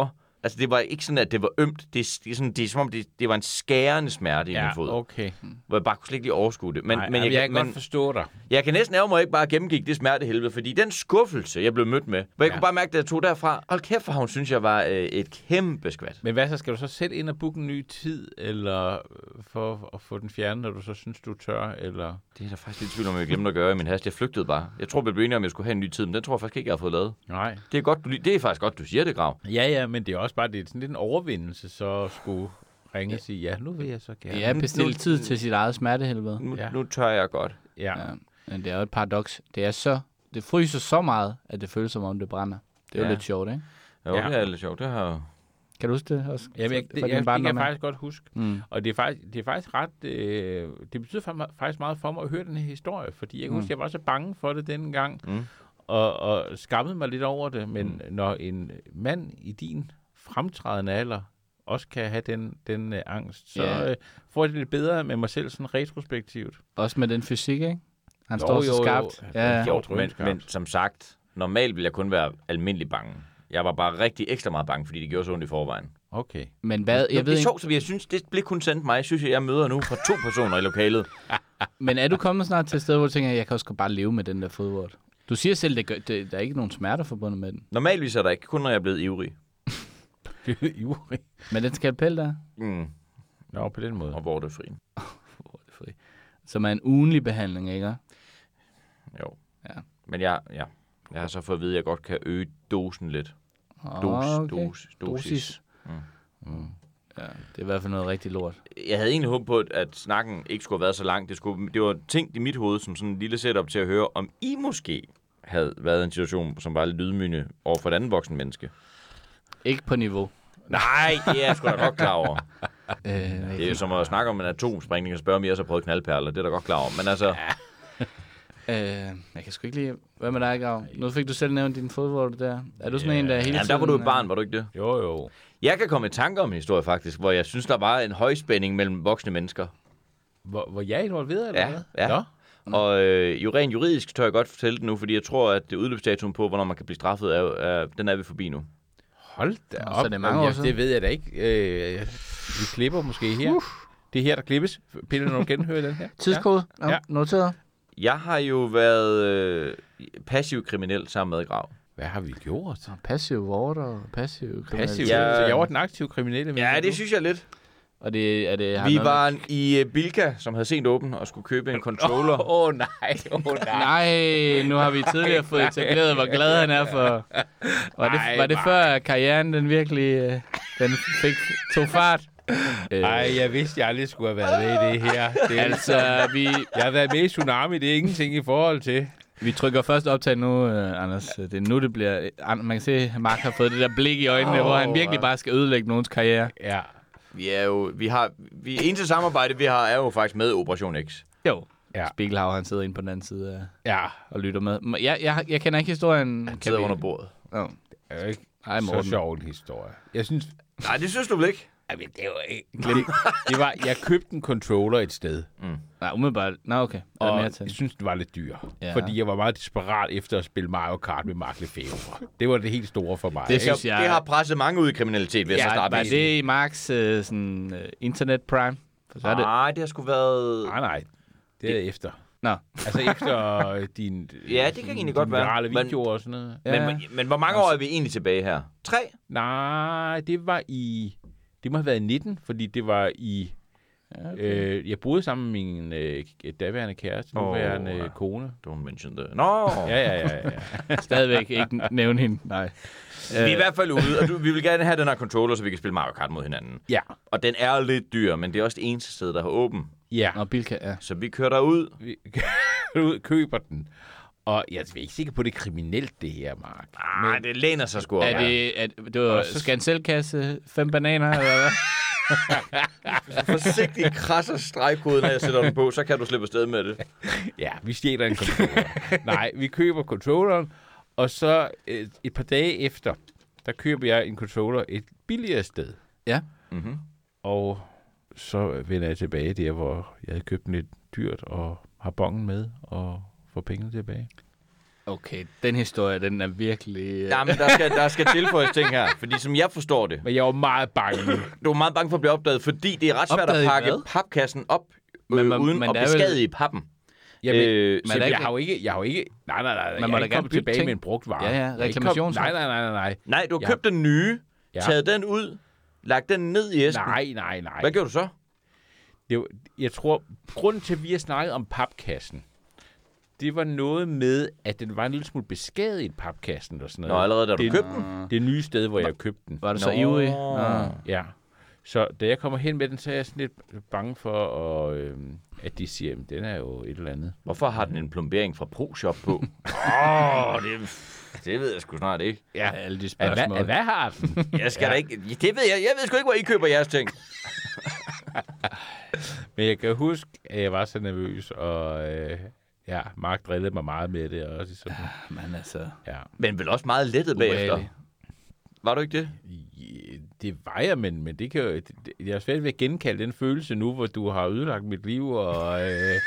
Speaker 1: Altså, det var ikke sådan, at det var ømt. Det er som om, det var en skærende smerte i min fod.
Speaker 3: Okay.
Speaker 1: Hvor jeg bare kunne slet ikke lige overskue det. Men
Speaker 3: Jeg kan godt forstå dig.
Speaker 1: Jeg kan næsten ærge mig ikke bare gennemgik det smertehelvede, fordi den skuffelse, jeg blev mødt med, hvor jeg kunne bare mærke, at jeg tog derfra, hold kæft, for hun synes, jeg var et kæmpe skvat.
Speaker 3: Men hvad så, skal du så sætte ind og booke en ny tid, eller for at få den fjernet, når du så synes, du tør, eller?
Speaker 1: Det er der faktisk lidt tvivl om, jeg glemte at gøre i min hast. Jeg flygtede bare. Jeg tror, vi blev enige om, jeg skulle have en ny tid, men den tror jeg faktisk ikke, jeg har fået lavet.
Speaker 3: Nej.
Speaker 1: Det er faktisk godt, du siger det, Grav.
Speaker 3: Ja, men det er også bare det er sådan lidt en overvindelse, så skulle ringe og sige, ja, nu vil jeg så gerne.
Speaker 2: Ja, bestille tid til sit eget smertehelvede.
Speaker 1: Nu tør jeg godt.
Speaker 3: Ja.
Speaker 2: Men det er jo et paradoks. Det fryser så meget, at det føles som om det brænder. Det er jo lidt sjovt, ikke?
Speaker 1: Jo, det er lidt sjovt. Det har...
Speaker 2: Kan du huske det også?
Speaker 3: Ja, det kan jeg faktisk godt huske. Og det er faktisk ret... det betyder faktisk meget for mig at høre den her historie, fordi jeg kan huske, at jeg var så bange for det dengang, og skammede mig lidt over det, men når en mand i din fremtrædende alder også kan have den angst, så får jeg det lidt bedre med mig selv sådan retrospektivt.
Speaker 2: Også med den fysik, ikke? Han står så skarpt.
Speaker 1: Men som sagt, normalt ville jeg kun være almindelig bange. Jeg var bare rigtig ekstra meget bange, fordi det gjorde så ondt i forvejen.
Speaker 3: Okay.
Speaker 2: Men hvad,
Speaker 1: det er sjovt, så jeg synes, det blev kun sendt mig. Jeg synes, jeg møder nu fra 2 personer i lokalet.
Speaker 2: Men er du kommet snart til et sted, hvor du tænker, jeg kan også bare leve med den der fodbold? Du siger selv, der er ikke nogen smerter forbundet med den.
Speaker 1: Normalvis er der ikke, kun når jeg er blevet ivrig.
Speaker 3: Ivrig?
Speaker 2: Men den skalpel der?
Speaker 3: Nå, på den måde.
Speaker 1: Og hvor det er fri.
Speaker 2: Som er en ugenlig behandling, ikke?
Speaker 1: Jo. Ja. Men jeg har så fået at vide, at jeg godt kan øge dosen lidt. Dosis.
Speaker 2: Ja, det er i hvert fald noget rigtig lort.
Speaker 1: Jeg havde egentlig håbet på, at snakken ikke skulle have været så lang. Det var tænkt i mit hoved som sådan en lille setup til at høre, om I måske havde været i en situation, som var lidt ydmygende over for et andet voksen menneske.
Speaker 2: Ikke på niveau.
Speaker 1: Nej, det er jeg sgu da godt klar over. Det er jo som at snakke om en atomsprængning og spørge, om I også har prøvet knaldperler. Det er da godt klar over. Men altså...
Speaker 2: jeg kan sgu ikke lide... Hvad med dig, Grav? Nu fik du selv nævnt din fodbold der. Er du sådan en, der hele tiden...
Speaker 1: der var du et barn, var du ikke det?
Speaker 3: Jo.
Speaker 1: Jeg kan komme i tanker om en historie faktisk, hvor jeg synes, der var en højspænding mellem voksne mennesker.
Speaker 3: Hvor jeg er involveret, eller hvad?
Speaker 1: Ja. Og jo rent juridisk tør jeg godt fortælle det nu, fordi jeg tror, at det udløbsdatoen på, hvornår man kan blive straffet, den er vi forbi nu.
Speaker 3: Hold da op.
Speaker 2: Så det er mange år siden.
Speaker 3: Det ved jeg da ikke. Vi klipper måske her. Det er her, der klippes. Peter, når du genhører den her.
Speaker 2: Tidskode? Ja. Noteret.
Speaker 1: Jeg har jo været passiv kriminel sammen med Grav.
Speaker 3: Hvad har vi gjort?
Speaker 2: Passiv vorter og passiv kriminalitet.
Speaker 3: Så jeg var den aktive kriminelle.
Speaker 1: Ja, det synes jeg lidt.
Speaker 2: Og det
Speaker 1: vi var i Bilka, som havde sent åben og skulle købe en controller.
Speaker 3: Nej.
Speaker 2: Nej, nu har vi tidligere fået etableret, hvor glad han er for... Var det før karrieren, den virkelig tog fart?
Speaker 3: Nej, jeg vidste, jeg aldrig skulle have været med i det her. Jeg har været med i Tsunami, det er ingenting i forhold til...
Speaker 2: Vi trykker først optag nu, Anders. Det er nu, det bliver... Man kan se, at Mark har fået det der blik i øjnene, hvor han virkelig bare skal ødelægge nogens karriere.
Speaker 3: Ja.
Speaker 1: Vi eneste samarbejde, vi har, er jo faktisk med Operation X.
Speaker 2: Jo.
Speaker 3: Ja.
Speaker 2: Spiegelhav, han sidder inde på den anden side
Speaker 3: og
Speaker 2: lytter med. Jeg kender ikke historien.
Speaker 1: Han sidder under bordet.
Speaker 3: Det er jo ikke så sjov en historie. Jeg synes...
Speaker 1: Nej, det synes du vel ikke?
Speaker 3: Jamen, det var ikke... Jeg købte en controller et sted.
Speaker 2: Nej, umiddelbart. Nå, okay.
Speaker 3: Og jeg synes, den var lidt dyr. Ja. Fordi jeg var meget desperat efter at spille Mario Kart med Mark Lefebvre. Det var det helt store for mig.
Speaker 2: Det synes jeg...
Speaker 1: Det har presset mange ud i kriminalitet, hvis jeg starter med.
Speaker 2: Var det i Marks internet prime?
Speaker 1: Nej, det har sgu været...
Speaker 3: Nej. Det er efter.
Speaker 2: Nå.
Speaker 3: Altså efter din...
Speaker 1: Ja, det kan egentlig godt være.
Speaker 3: Videoer og sådan noget.
Speaker 1: Men hvor mange år er vi egentlig tilbage her? 3?
Speaker 3: Nej, det var i... Det må have været 19, fordi det var i... Okay. Jeg boede sammen med min daværende kæreste, nuværende kone.
Speaker 1: Don't mention that. Nå!
Speaker 3: Ja.
Speaker 2: Stadigvæk ikke nævne hende. Nej.
Speaker 1: Vi er i hvert fald ude, og vi vil gerne have den her controller, så vi kan spille Mario Kart mod hinanden.
Speaker 3: Ja.
Speaker 1: Og den er lidt dyr, men det er også det eneste sted, der har åben.
Speaker 3: Ja.
Speaker 2: Og Bilka, ja.
Speaker 1: Så vi kører derud.
Speaker 3: Køber den. Og jeg er ikke sikker på, det er kriminelt, det her, Mark.
Speaker 1: Nej, det læner sig sgu op.
Speaker 2: Det var Skanselkasse, 5 bananer, eller hvad?
Speaker 1: Forsigtigt krasser stregkoden, når jeg sætter den på, så kan du slippe afsted med det.
Speaker 3: Ja, vi stjæler en controller. Nej, vi køber controlleren, og så et par dage efter, der køber jeg en controller et billigere sted.
Speaker 2: Ja.
Speaker 3: Mm-hmm. Og så vender jeg tilbage der, hvor jeg havde købt den lidt dyrt, og har bongen med, og får pengene tilbage.
Speaker 2: Okay, den historie, den er virkelig...
Speaker 1: Ja, men der skal tilføjes ting her, fordi som jeg forstår det...
Speaker 3: Men jeg var meget bange.
Speaker 1: Du var meget bange for at blive opdaget, fordi det er ret svært
Speaker 2: Opdaget
Speaker 1: at
Speaker 2: i
Speaker 1: pakke
Speaker 2: hvad?
Speaker 1: papkassen op,
Speaker 2: Men
Speaker 1: uden
Speaker 2: der
Speaker 1: at
Speaker 2: er vel-
Speaker 1: beskadige pappen.
Speaker 3: Jamen,
Speaker 2: men
Speaker 3: jeg har jo ikke... Nej,
Speaker 2: Man
Speaker 3: jeg
Speaker 2: må
Speaker 3: er
Speaker 2: da
Speaker 3: ikke
Speaker 2: gerne
Speaker 3: kommet
Speaker 2: bytte
Speaker 3: tilbage
Speaker 2: ting.
Speaker 3: med en brugt vare.
Speaker 2: Ja,
Speaker 3: Jeg er ikke
Speaker 2: reklamationsret.
Speaker 3: Nej.
Speaker 1: Nej, du har
Speaker 3: Ja.
Speaker 1: købt den nye,
Speaker 3: Ja.
Speaker 1: taget den ud, lagt den ned i æsken.
Speaker 3: Nej.
Speaker 1: Hvad gjorde du så?
Speaker 3: Jeg tror, grunden til, at vi har snakket om papkassen, det var noget med, at den var en lille smule beskadiget, papkassen og sådan noget.
Speaker 1: Nå, allerede da du
Speaker 3: Det-
Speaker 1: købte den?
Speaker 3: Det nye sted, hvor jeg købte den.
Speaker 2: Var du så ivrig?
Speaker 3: Ja. Så da jeg kommer hen med den, så er jeg sådan lidt bange for, at de siger, at den er jo et eller andet.
Speaker 1: Hvorfor har den en plombering fra ProShop på? Det ved jeg sgu snart ikke.
Speaker 3: Ja,
Speaker 2: Alle de spørgsmål.
Speaker 3: Hvad har den?
Speaker 1: Jeg skal da ikke... Det ved jeg. Jeg ved sgu ikke, hvor I køber jeres ting.
Speaker 3: Men jeg kan huske, at jeg var så nervøs, og Mark drillede mig meget med det. Og sådan.
Speaker 2: Men altså...
Speaker 3: Ja.
Speaker 1: Men vel også meget lettet bagefter.
Speaker 2: Ubehageligt.
Speaker 1: Var du ikke det?
Speaker 3: Ja, det var jeg, men det kan jo... Jeg er svært ved at genkalde den følelse nu, hvor du har ødelagt mit liv, og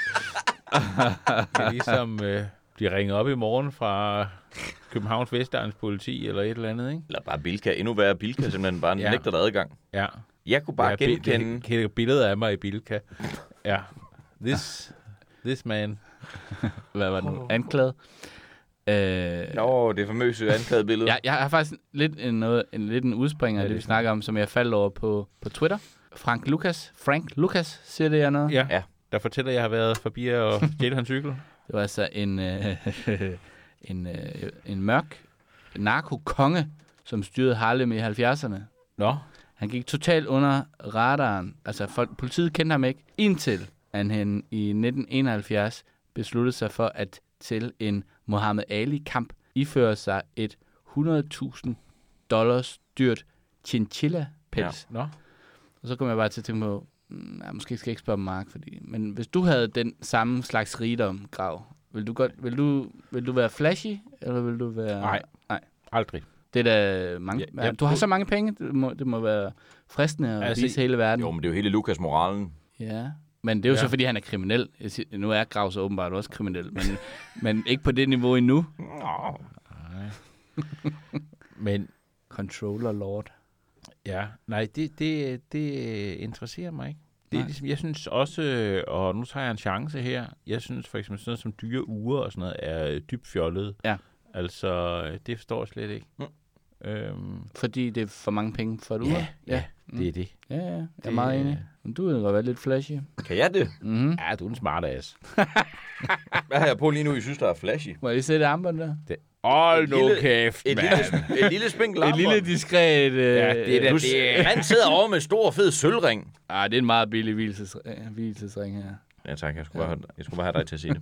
Speaker 3: kan ligesom blive ringet op i morgen fra Københavns Vestegns politi, eller et eller andet, ikke?
Speaker 1: Eller bare Bilka. Endnu værre Bilka, simpelthen bare nægter dig adgang.
Speaker 3: Ja.
Speaker 1: Jeg kunne bare genkende...
Speaker 3: Det er billeder af mig i Bilka. Ja. This man.
Speaker 2: Hvad var det nu? Anklaget?
Speaker 1: Nå, det famøse anklaget
Speaker 2: Jeg har faktisk lidt en udspringer af det, vi snakker om, som jeg faldt over på Twitter. Frank Lucas, siger det jer noget?
Speaker 3: Ja. Der fortæller, at jeg har været forbi og stjæle hans cykel.
Speaker 2: Det var altså en mørk narkokonge, som styrede Harlem i 70'erne.
Speaker 3: Nå.
Speaker 2: Han gik totalt under radaren. Altså, politiet kendte ham ikke, indtil han i 1971 besluttede sig for at til en Muhammad Ali-kamp iføre sig et $100,000 dyrt chinchilla-pels.
Speaker 3: Ja. Nå.
Speaker 2: Og så kom jeg bare til at tænke på, måske skal jeg ikke spørge Mark, men hvis du havde den samme slags rigdom, Grav, vil du være flashy, eller vil du være...
Speaker 3: Nej. Aldrig.
Speaker 2: Det er da mange... Du har så mange penge, det må være fristende at vise hele verden.
Speaker 1: Jo, men det er jo hele Lukas-moralen.
Speaker 2: Ja, men det er jo så, fordi han er kriminel. Nu er Grav så åbenbart også kriminel, men ikke på det niveau endnu.
Speaker 3: Nej. Men...
Speaker 2: Controller Lord.
Speaker 3: Ja, nej, det interesserer mig ikke. Det er ligesom, jeg synes også, og nu tager jeg en chance her, jeg synes for eksempel sådan noget som dyre uger og sådan noget er dybt fjollet.
Speaker 2: Ja.
Speaker 3: Altså, det forstår jeg slet ikke.
Speaker 2: Fordi det er for mange penge for et ur?
Speaker 3: Ja, det er det.
Speaker 2: Ja, jeg er meget enig. Men du vil godt være lidt flashy.
Speaker 1: Kan jeg det?
Speaker 2: Mm-hmm.
Speaker 3: Ja, du er en smartass.
Speaker 1: Hvad har jeg på lige nu, I synes, der er flashy?
Speaker 2: Må jeg se det armbånd der?
Speaker 3: Hold nu kæft,
Speaker 1: et lille spinkelt
Speaker 2: Et
Speaker 1: armbånd.
Speaker 2: lille diskret...
Speaker 3: Ja, det er
Speaker 1: Han sidder over med stor, fed sølvring.
Speaker 2: det er en meget billig hvilesesring her.
Speaker 1: Ja, tak. Jeg skulle bare have dig til at sige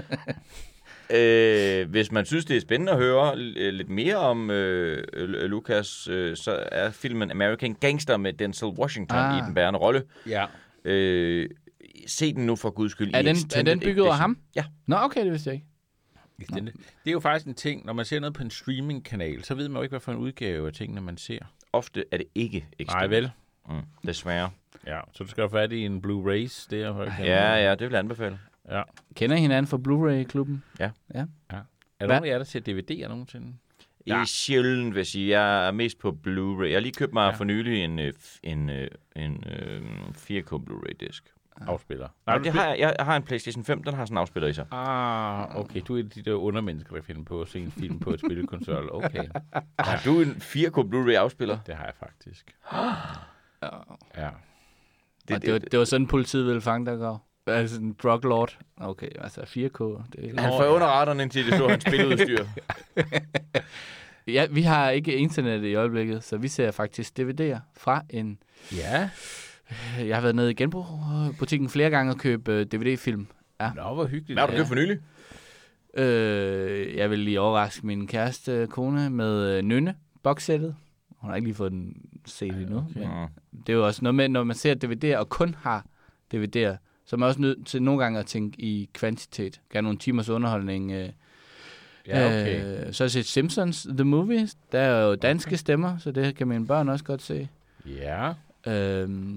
Speaker 1: det. Hvis man synes, det er spændende at høre lidt mere om Lucas, så er filmen American Gangster med Denzel Washington i den bærende rolle.
Speaker 3: Ja.
Speaker 1: Se den nu for guds skyld.
Speaker 2: Er den bygget over ham?
Speaker 1: Ja.
Speaker 2: Nå, okay, det vidste jeg ikke.
Speaker 3: Det er jo faktisk en ting, når man ser noget på en streamingkanal, så ved man jo ikke, hvad for en udgave af tingene man ser.
Speaker 1: Ofte er det ikke ekstremt.
Speaker 3: Nej, vel?
Speaker 1: Desværre.
Speaker 3: Ja, så du skal have fat i en Blu-rays der.
Speaker 1: Ja, det vil jeg anbefale.
Speaker 3: Ja.
Speaker 2: Kender I hinanden fra Blu-ray-klubben?
Speaker 1: Ja.
Speaker 3: Er der nogen af jer, der ser DVD'er nogensinde?
Speaker 1: Ja. I sjældent, vil jeg sige. Jeg er mest på Blu-ray. Jeg har lige købt mig for nylig en 4K Blu-ray-disk.
Speaker 3: Afspiller.
Speaker 1: Nej, det har jeg har en PlayStation 5, den har sådan en afspiller i sig.
Speaker 3: Okay. Du er de der undermennesker, der finder på at se en film på et spillekonsol. Okay.
Speaker 1: Har du en 4K Blu-ray afspiller?
Speaker 3: Det har jeg faktisk. Ja.
Speaker 2: Det var sådan, politiet ville fange dig, Grav. Altså en drug lord. Okay, altså 4K.
Speaker 1: Han får under retterne, indtil det så hans spiludstyr.
Speaker 2: Ja, vi har ikke internet i øjeblikket, så vi ser faktisk DVD'er fra en...
Speaker 3: Ja.
Speaker 2: Jeg har været nede i genbrugbutikken flere gange og købe DVD-film. Ja.
Speaker 3: Nå, hvor hyggeligt.
Speaker 1: Hvad har du købt for nylig?
Speaker 2: Jeg vil lige overraske min kæreste kone med Nynne, boxsættet. Hun har ikke lige fået den set endnu. Okay. Men det er jo også noget med, når man ser DVD'er og kun har DVD'er, så er man også nødt til nogle gange at tænke i kvantitet. Gerne nogle timers underholdning.
Speaker 3: Ja, okay.
Speaker 2: Så har jeg set Simpsons The Movie. Der er jo danske stemmer, så det kan mine børn også godt se.
Speaker 3: Ja.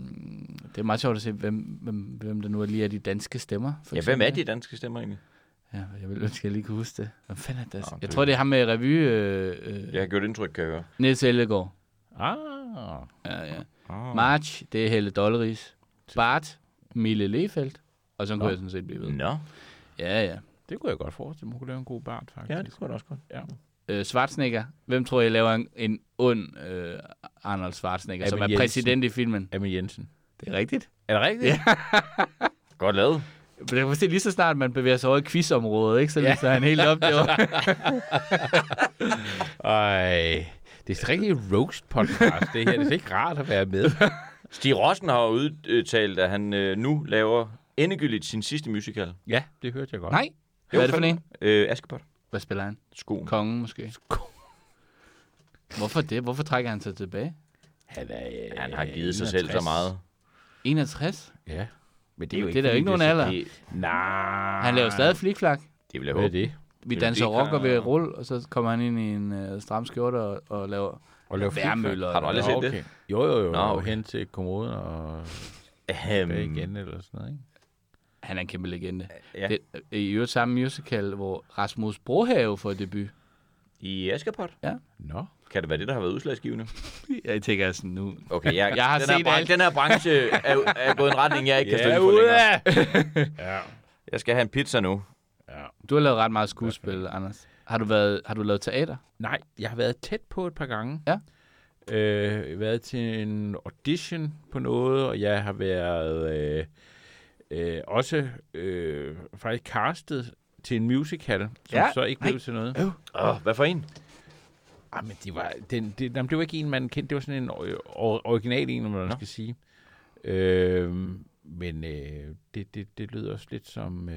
Speaker 2: Det er meget sjovt at se, hvem der nu lige er de danske stemmer.
Speaker 1: Ja, hvem er de danske stemmer egentlig?
Speaker 2: Ja, jeg vil ønske, jeg lige kunne huske det. Hvad fanden er det? Jeg tror, det er ham med revy.
Speaker 1: Jeg har gjort indtryk, kan jeg høre.
Speaker 2: Niels Ellegaard.
Speaker 3: Ja.
Speaker 2: March, det er Helle Dolleris. Bart, Mille Lefeldt. Og så kunne jeg sådan set blive ved.
Speaker 1: Nå.
Speaker 2: Ja.
Speaker 3: Det kunne jeg godt forestille. Man kunne lave en god Bart, faktisk.
Speaker 1: Ja, det kunne jeg også godt.
Speaker 3: Ja.
Speaker 2: Schwarzenegger. Hvem tror jeg laver en ond Arnold Schwarzenegger, som er præsident i filmen?
Speaker 3: Amin Jensen.
Speaker 2: Det er rigtigt.
Speaker 3: Er det rigtigt?
Speaker 2: Ja.
Speaker 1: Godt lavet.
Speaker 2: Det er måske lige så snart, man bevæger sig over i quizområdet, ikke? Så lyser han helt op derovre.
Speaker 3: Ej, det er rigtig roast podcast, det her. Det er ikke rart at være med.
Speaker 1: Stig Rossen har udtalt, at han nu laver endegyldigt sin sidste musical.
Speaker 3: Ja, det hørte jeg godt.
Speaker 2: Nej. Hvad er det for en?
Speaker 1: Askepot.
Speaker 2: Hvad spiller han?
Speaker 1: Skoen.
Speaker 2: Kongen måske. Hvorfor det? Hvorfor trækker han sig tilbage?
Speaker 1: Han har givet sig selv så meget.
Speaker 2: 61?
Speaker 3: Ja. Men det er jo
Speaker 2: ikke, det er ikke nogen alder.
Speaker 3: Nej.
Speaker 2: Han laver stadig flikflak.
Speaker 1: Det vil jeg
Speaker 3: Hvad er
Speaker 1: håbe.
Speaker 3: det?
Speaker 2: Vi danser rock og ved rulle, og så kommer han ind i en stram skjorte og laver værmøller.
Speaker 1: Har du aldrig set det?
Speaker 3: Jo.
Speaker 1: Nå, okay.
Speaker 3: Hen til kommoden og igen eller sådan noget, ikke?
Speaker 2: Han er en kæmpe legende.
Speaker 1: Ja.
Speaker 2: Det er i øvrigt samme musical, hvor Rasmus Brohave får debut.
Speaker 1: I Askepot?
Speaker 2: Ja.
Speaker 3: Nå.
Speaker 1: Kan det være det, der har været udslagsgivende?
Speaker 2: Jeg tænker sådan nu.
Speaker 1: Okay,
Speaker 2: Jeg har set alt.
Speaker 1: Den her branche er gået en retning, jeg ikke kan stå for længere.
Speaker 3: Ja.
Speaker 1: Jeg skal have en pizza nu.
Speaker 3: Ja.
Speaker 2: Du har lavet ret meget skuespil, Anders. Har du lavet teater?
Speaker 3: Nej, jeg har været tæt på et par gange.
Speaker 2: Ja.
Speaker 3: Været til en audition på noget, og jeg har været også faktisk castet til en musical, som så ikke blev til noget.
Speaker 1: Hvad for en?
Speaker 3: Men det var ikke en, man kendte. Det var sådan en original en, om man skal sige. Men det lyder også lidt som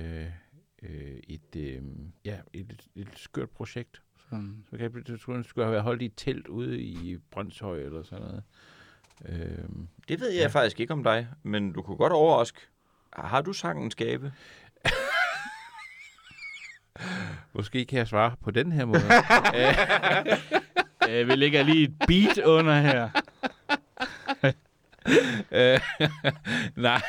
Speaker 3: et skørt projekt. Så jeg skulle have holdt i et telt ude i Brøndshøj eller sådan noget.
Speaker 1: Det ved jeg faktisk ikke om dig, men du kunne godt overraske. Har du sangen Skabe?
Speaker 3: Måske kan jeg svare på den her måde.
Speaker 2: Vi lægger lige et beat under her.
Speaker 3: Nej.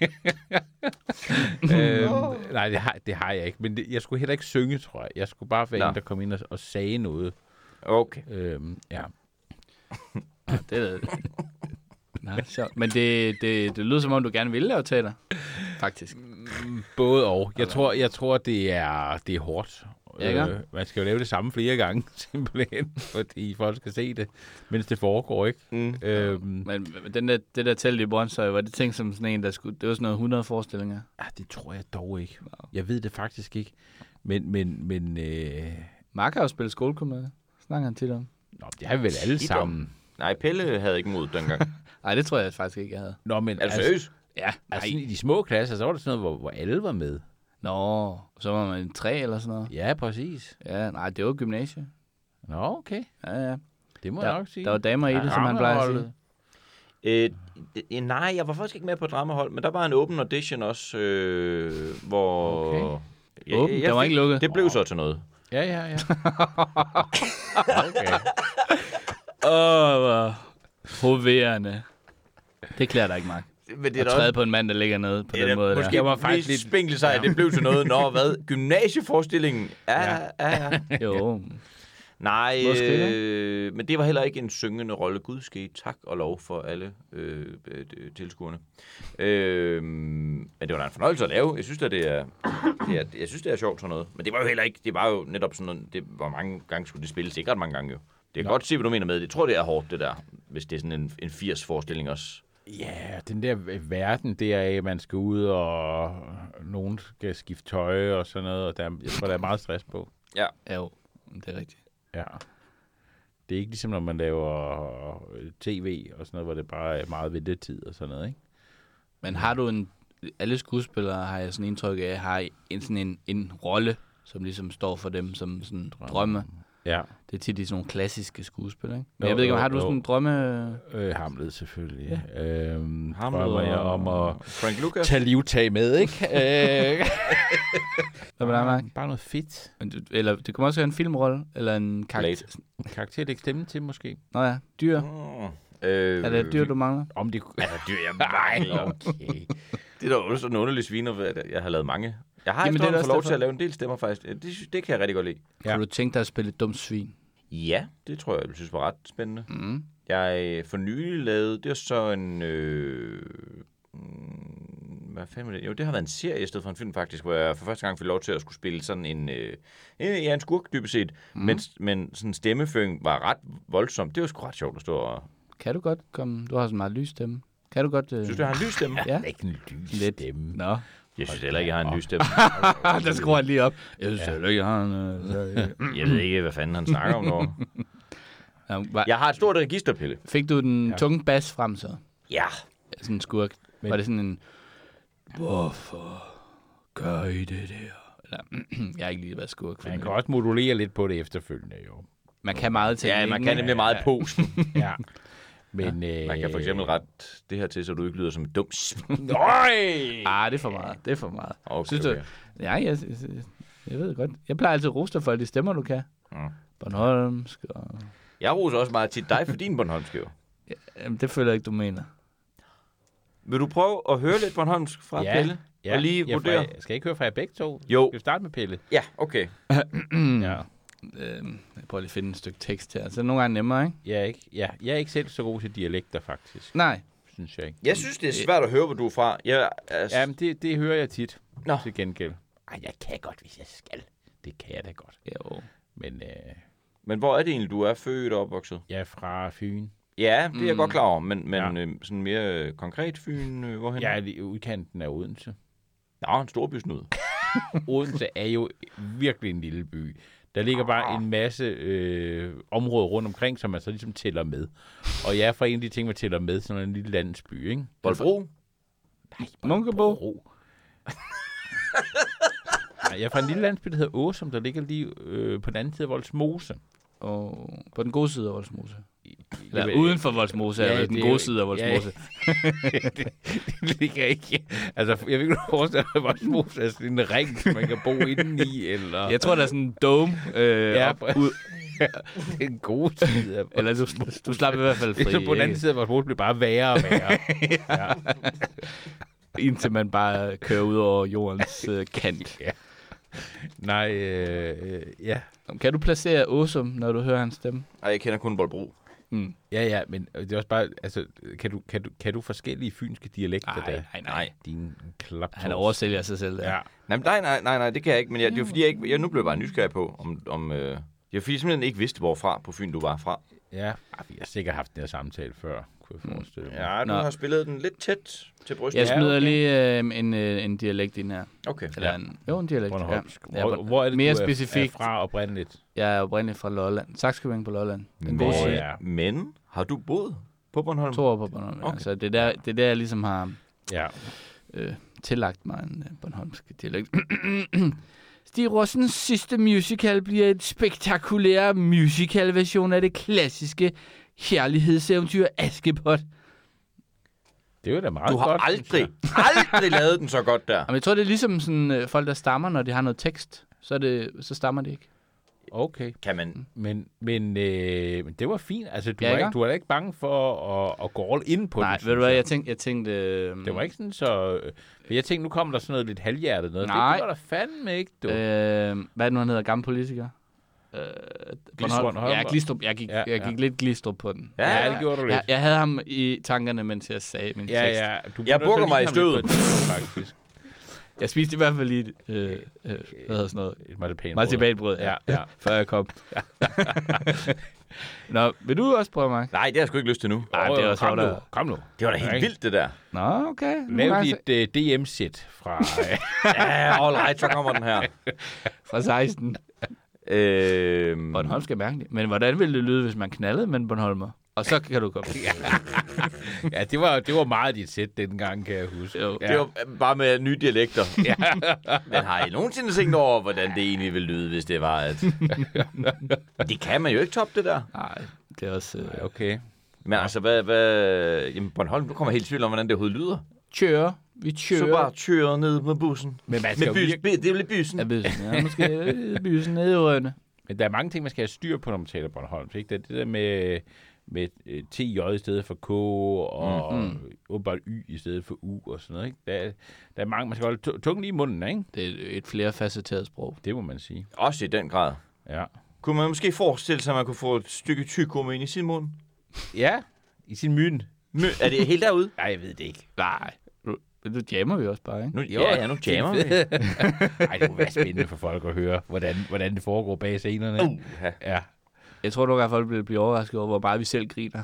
Speaker 3: Nej, det har jeg ikke. Men jeg skulle heller ikke synge, tror jeg. Jeg skulle bare være en, der kom ind og sagde noget.
Speaker 1: Okay.
Speaker 3: Ja.
Speaker 2: Det er nej, sjovt. Men det lyder som om, du gerne vil lave teater, faktisk.
Speaker 3: Både og. Jeg tror det er hårdt. Man skal jo lave det samme flere gange, simpelthen, fordi folk skal se det, mens det foregår, ikke?
Speaker 2: Men det der telt i Brøndshøj, var det tænkt som sådan en, det var sådan noget 100 forestillinger?
Speaker 3: Ja, det tror jeg dog ikke. Jeg ved det faktisk ikke. Men
Speaker 2: Mark har jo spillet skolekomedie. Snakker han tit om.
Speaker 3: Nå, det har vi vel alle sammen.
Speaker 1: Nej, Pelle havde ikke mod dengang.
Speaker 2: Nej, det tror jeg faktisk ikke, jeg havde.
Speaker 3: Nå, men
Speaker 1: er du seriøs?
Speaker 2: Ja.
Speaker 3: Altså, i de små klasser, så var det sådan noget, hvor alle var med.
Speaker 2: Nå, så var man 3 eller sådan noget.
Speaker 3: Ja, præcis.
Speaker 2: Ja, nej, det var gymnasie.
Speaker 3: Nå, okay.
Speaker 2: Ja.
Speaker 3: Det må jeg nok sige.
Speaker 2: Der var damer i det, som han plejer at sige.
Speaker 1: Nej, jeg var faktisk ikke med på dramahold, men der var en open audition også, hvor...
Speaker 2: Okay. Åben? Der var ikke lukket?
Speaker 1: Det blev så til noget.
Speaker 3: Ja. Okay.
Speaker 2: Hvor hoverende. Det klæder dig ikke, Mark.
Speaker 1: Men det er
Speaker 2: at træde på en mand, der ligger nede på den måde.
Speaker 1: Måske var faktisk lidt spinkelt sig, det blev til noget. Nå, hvad? Gymnasieforestillingen? Ja.
Speaker 2: Jo.
Speaker 1: Nej, men det var heller ikke en syngende rolle. Gud ske tak og lov for alle tilskuerne. Men det var da en fornøjelse at lave. Jeg synes, det er sjovt sådan noget. Men det var jo heller ikke. Det var jo netop sådan noget. Det var mange gange skulle det spilles. Ikke ret mange gange jo. Det kan godt se, hvad du mener med det. Jeg tror, det er hårdt, det der. Hvis det er sådan en 80-forestilling også.
Speaker 3: Ja, den der verden, det er, at man skal ud, og nogen skal skifte tøj og sådan noget. Og jeg tror, der er meget stress på.
Speaker 1: Ja.
Speaker 2: Jo, det er rigtigt.
Speaker 3: Ja. Det er ikke ligesom, når man laver tv og sådan noget, hvor det bare er meget ventetid og sådan noget, ikke?
Speaker 2: Men har du alle skuespillere, har jeg sådan indtryk af, har en rolle, som ligesom står for dem som sådan drømme.
Speaker 3: Ja.
Speaker 2: Det er tit i sådan nogle klassiske skuespil, ikke? Men jeg ved ikke, har du sådan en drømme...
Speaker 3: Hamlet selvfølgelig. Ja.
Speaker 1: Drømmer
Speaker 3: jeg om at
Speaker 1: Frank Lucas.
Speaker 3: tage livtag med, ikke?
Speaker 2: Hvad med dig, Mark?
Speaker 3: Bare noget fedt.
Speaker 2: Eller det kunne også være en filmrolle, eller en karakter.
Speaker 3: Karakter, det ikke stemme til, måske.
Speaker 2: Nå ja, dyr. Er det et dyr, du mangler?
Speaker 3: Om det
Speaker 1: er dyr, jeg mangler.
Speaker 3: Okay.
Speaker 1: Det er da også sådan en underlig sviner, at jeg har lavet mange. Jeg har
Speaker 2: Jamen,
Speaker 1: efterhånden fået lov til at lave en del stemmer, faktisk. Det kan jeg rigtig godt lide.
Speaker 2: Ja. Kunne du tænke dig at spille et dumt svin?
Speaker 1: Ja, det tror jeg synes var ret spændende.
Speaker 2: Mm.
Speaker 1: Jeg for nylig lavede, det er så en... hvad fanden er det? Jo, det har været en serie i stedet for en film, faktisk, hvor jeg for første gang fik lov til at skulle spille sådan en skurk, dybest set. Men sådan stemmeføring var ret voldsom. Det var sgu ret sjovt at stå og...
Speaker 2: Kan du godt komme... Du har sådan en meget lys stemme. Kan du godt...
Speaker 1: Synes du, jeg har en lys stemme?
Speaker 2: Ja.
Speaker 3: Ikke en lys stemme.
Speaker 2: Nå.
Speaker 1: Jeg synes heller ikke, jeg har en lys stemme.
Speaker 2: Der skruer han lige op. Jeg synes heller ikke, jeg har en...
Speaker 1: Jeg ved ikke, hvad fanden han snakker om nu. Jeg har et stort registerpille.
Speaker 2: Fik du den tunge bas frem så?
Speaker 1: Ja.
Speaker 2: Sådan en skurk. Men... Var det sådan en... Hvorfor gør I det der? Eller, jeg har ikke lige været skurk.
Speaker 3: Man kan også modulere lidt på det efterfølgende, jo.
Speaker 2: Man kan meget til.
Speaker 1: Ja, man kan nemlig meget posen.
Speaker 3: Ja. Men,
Speaker 1: man kan for eksempel rette det her til, så du ikke lyder som et dumt.
Speaker 3: Nøj!
Speaker 2: Det er for meget. Det er for meget.
Speaker 1: Okay,
Speaker 2: synes du?
Speaker 1: okay.
Speaker 2: Ja, jeg ved godt. Jeg plejer altid at rose dig for de stemmer, du kan. Bornholmsk og...
Speaker 1: Jeg roser også meget tit dig for din bornholmsk, jo.
Speaker 2: Jamen, det føler jeg ikke, du mener.
Speaker 1: Vil du prøve at høre lidt bornholmsk fra Pelle?
Speaker 3: Ja.
Speaker 1: Og lige vurdere?
Speaker 3: Skal jeg ikke høre fra jer begge to?
Speaker 1: Jo.
Speaker 3: Skal vi starte med Pelle?
Speaker 1: Ja, okay.
Speaker 3: Ja.
Speaker 2: Jeg prøver lige at finde et stykke tekst her. Så det er nogle gange nemmere, ikke?
Speaker 3: Jeg er ikke selv så god til dialekter, faktisk.
Speaker 2: Nej.
Speaker 3: Synes jeg ikke.
Speaker 1: Jeg synes, det er svært at høre, hvor du er fra.
Speaker 3: Jamen, det hører jeg tit.
Speaker 1: Nå.
Speaker 3: Til gengæld. Ej, jeg kan godt, hvis jeg skal. Det kan jeg da godt.
Speaker 2: Jo.
Speaker 3: Men
Speaker 1: hvor er det egentlig, du er født og opvokset?
Speaker 3: Jeg er fra Fyn.
Speaker 1: Ja, det er jeg godt klar over, men sådan mere konkret Fyn, hvorhen?
Speaker 3: Jeg er i udkanten af Odense.
Speaker 1: Nå, en storbysnud.
Speaker 3: Odense er jo virkelig en lille by. Der ligger bare en masse områder rundt omkring, som man så ligesom tæller med. Og jeg er fra en af de ting, man tæller med, sådan en lille landsby, ikke?
Speaker 1: Bolbro?
Speaker 3: Nej,
Speaker 2: Munkebo?
Speaker 3: Nej, jeg er fra en lille landsby, der hedder Åsum, der ligger lige på den anden side af Vollsmose.
Speaker 2: Og på den gode side af Vollsmose. Eller uden for Vollsmose, eller den gode side af Vollsmose.
Speaker 3: Det ligger ikke. Altså, jeg vil ikke forestille mig, at Vollsmose er sådan en ring, man kan bo indeni, eller...
Speaker 2: Jeg tror, der er sådan en dome ud.
Speaker 3: Det er en god side af...
Speaker 2: Eller du slapper i hvert fald fri.
Speaker 3: Så på den anden side af Vollsmose bliver bare værre og værre. Ja.
Speaker 2: Indtil man bare kører ud over jordens kant.
Speaker 3: Ja. Nej, ja.
Speaker 2: Kan du placere Åsum, når du hører hans stemme?
Speaker 1: Nej, jeg kender kun Bolbro.
Speaker 3: Ja, men det er også bare, altså, kan du forskellige fynske dialekter der?
Speaker 2: Nej.
Speaker 3: Din klap.
Speaker 2: Han oversælger sig selv der.
Speaker 3: Ja.
Speaker 1: Nej, det kan jeg ikke, men det er fordi, jeg nu blev bare nysgerrig på, om det er fordi, jeg simpelthen ikke vidste, hvorfra på Fyn du var fra.
Speaker 3: Ja, vi har sikkert haft den her samtale før, kunne jeg forestille mig.
Speaker 1: Ja, du har spillet den lidt tæt til brystet.
Speaker 2: Jeg smider lige en dialekt ind her.
Speaker 1: Okay.
Speaker 2: Eller en dialekt.
Speaker 3: Bornholmsk.
Speaker 2: Ja.
Speaker 3: Hvor er det,
Speaker 2: mere
Speaker 3: du
Speaker 2: specifikt
Speaker 3: fra oprindeligt?
Speaker 2: Jeg er oprindeligt fra Lolland. Saxkøbing på Lolland.
Speaker 1: Men har du boet på Bornholm?
Speaker 2: 2 år på Bornholm. Okay. Altså, det er der, jeg ligesom har tillagt mig en bornholmsk dialekt. Stig Rossens sidste musical bliver et spektakulær musical-version af det klassiske kærlighedseventyr Askepot.
Speaker 3: Det er jo da meget
Speaker 1: godt. Du har aldrig lavet den så godt der.
Speaker 2: Jamen, jeg tror, det er ligesom sådan, folk, der stammer, når de har noget tekst. Så stammer de ikke.
Speaker 3: Okay.
Speaker 1: Kan man?
Speaker 3: Men det var fint. Altså, du var ikke bange for at gå all in på det.
Speaker 2: Nej, ved du hvad, jeg tænkte...
Speaker 3: Det var ikke sådan så... Jeg tænkte, nu kommer der sådan noget lidt halvhjertet noget.
Speaker 2: Nej.
Speaker 3: Det var der fandme ikke, du.
Speaker 2: Hvad er det nu, han hedder? Gammel politiker? Glistrup. Jeg gik lidt Glistrup på den.
Speaker 3: Ja, det gjorde du lidt.
Speaker 2: Jeg havde ham i tankerne, mens jeg sagde min tekst.
Speaker 3: Ja.
Speaker 1: Jeg bukker mig i stødet.
Speaker 3: Faktisk.
Speaker 2: Jeg spiste i hvert fald lige hvad hedder sådan noget?
Speaker 3: Et
Speaker 2: marcipanbrød. Ja. Før jeg kom. Nå, vil du også prøve, Mark?
Speaker 1: Nej, det har jeg sgu ikke lyst til nu.
Speaker 2: Nej, det er også
Speaker 3: Kom nu.
Speaker 1: Det var da helt vildt, det der.
Speaker 2: Nå, okay.
Speaker 3: Lav dit DM-sæt fra...
Speaker 1: Ja, all right, så kommer den her.
Speaker 2: Fra 16. Bornholm skal mærkeligt. Men hvordan ville det lyde, hvis man knaldede med en Bornholmer? Og så kan du komme.
Speaker 3: Ja, det var meget dit sæt dengang, kan jeg huske.
Speaker 2: Jo.
Speaker 1: Ja. Det var bare med nye dialekter. Ja. Men har I nogensinde tænkt over, hvordan det egentlig ville lyde, hvis det var at... Det kan man jo ikke toppe, det der.
Speaker 2: Nej, det er også...
Speaker 3: Okay.
Speaker 1: Men altså, Jamen, Bornholm, nu kommer helt i tvivl om, hvordan det overhovedet lyder.
Speaker 2: Vi kører.
Speaker 1: Så bare kører ned med bussen.
Speaker 3: Men man skal
Speaker 1: det er vel bussen.
Speaker 2: Ja, bussen. Ja, måske bussen nede i Rønne.
Speaker 3: Men der er mange ting, man skal have styr på, når man taler Bornholm. Ikke? Det der med med TJ i stedet for K, og åbenbart Y i stedet for U og sådan noget. Ikke? Der er mange, man skal holde tungen lige i munden, ikke?
Speaker 2: Det er et flerfacetteret sprog.
Speaker 3: Det må man sige.
Speaker 1: Også i den grad.
Speaker 3: Ja.
Speaker 1: Kunne man måske forestille sig, at man kunne få et stykke tyggegummi ind i sin mund?
Speaker 3: Ja, i sin myn.
Speaker 1: Er det helt derude?
Speaker 3: Nej, jeg ved det ikke.
Speaker 2: Nej. Nu jammer vi også bare, ikke?
Speaker 1: Nu jammer vi.
Speaker 3: Ej, det kunne være spændende for folk at høre, hvordan det foregår bag scenerne. Ja.
Speaker 2: Jeg tror nok, at folk vil blive overrasket over, hvor meget vi selv griner.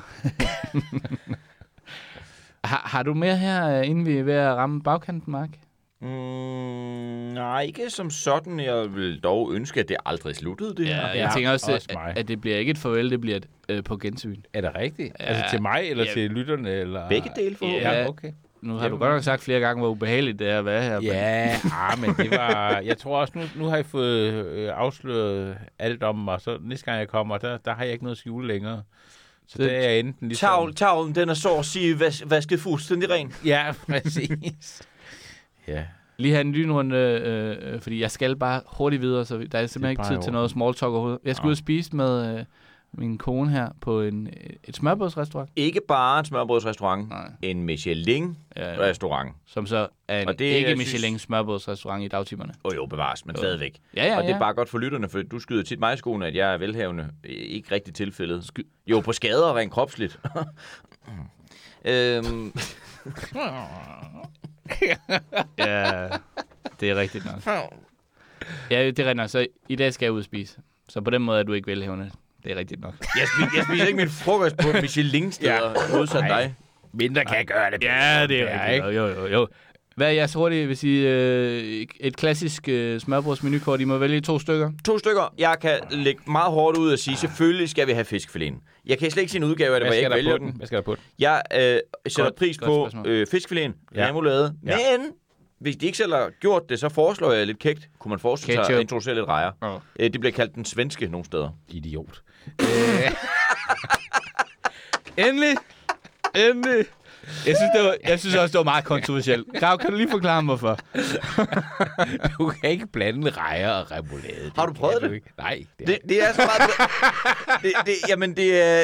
Speaker 2: Har du mere her, inden vi er ved at ramme bagkanten, Mark?
Speaker 1: Nej, ikke som sådan. Jeg vil dog ønske, at det aldrig sluttede, det her.
Speaker 2: Jeg tænker også at det bliver ikke et farvel, det bliver et på gensyn.
Speaker 3: Er det rigtigt? Altså til mig, eller til lytterne? Eller?
Speaker 1: Begge dele for.
Speaker 3: Ja, okay.
Speaker 2: Nu har du godt nok sagt flere gange, hvor ubehageligt det er at være her.
Speaker 3: Ja, men det var... Jeg tror også, nu har jeg fået afsløret alt om mig, så næste gang jeg kommer, der har jeg ikke noget skjule længere. Så det er enten ligesom...
Speaker 1: Tavlen, den er så at sige vasket fuldstændig ren.
Speaker 3: Ja, præcis. Ja.
Speaker 2: Lige have en lynrunde, fordi jeg skal bare hurtigt videre, så der er simpelthen ikke tid til noget small talk overhovedet. Jeg skal ud og spise med min kone her på et smørbrødsrestaurant.
Speaker 1: Ikke bare en smørbrødsrestaurant, en Michelin-restaurant.
Speaker 2: Som så er en ikke Michelin-smørbrødsrestaurant i dagtimerne.
Speaker 1: Jo, bevares, men stadigvæk.
Speaker 2: Ja.
Speaker 1: Og det er bare godt for lytterne, for du skyder tit mig i skoene, at jeg er velhavende. Ikke rigtig tilfældet. Jo, på skader rent kropsligt.
Speaker 2: Ja, det er rigtigt nok. Ja, det er rigtigt nok. Så i dag skal jeg ud og spise. Så på den måde er du ikke velhavende. Det er rigtigt nok.
Speaker 1: Jeg spiser ikke min frokost på Michelin-steder modsat dig.
Speaker 3: Mindre kan gøre det.
Speaker 2: Ja, det er rigtigt. Jo. Hvad er jeres hurtigt, vil sige, et klassisk smørbrødsmenukort? I må vælge 2 stykker.
Speaker 1: 2 stykker. Jeg kan lægge meget hårdt ud og sige, selvfølgelig skal vi have fiskfiléen. Jeg kan slet ikke se en udgave af det, hvor jeg ikke vælger den.
Speaker 3: Hvad skal der på den?
Speaker 1: Jeg sætter pris på fiskfiléen, remoulade, men hvis de ikke selv har gjort det, så foreslår jeg lidt kægt. Kunne man forestille sig at introducere lidt rejer? Det bliver kaldt den svenske nogle steder.
Speaker 3: Idiot.
Speaker 2: Endelig. Jeg synes også, det var meget kontroversielt. Grav, kan du lige forklare mig, hvorfor?
Speaker 3: Du kan ikke blande rejer og remoulade.
Speaker 1: Har du prøvet det?
Speaker 3: Nej.
Speaker 1: Det er så meget...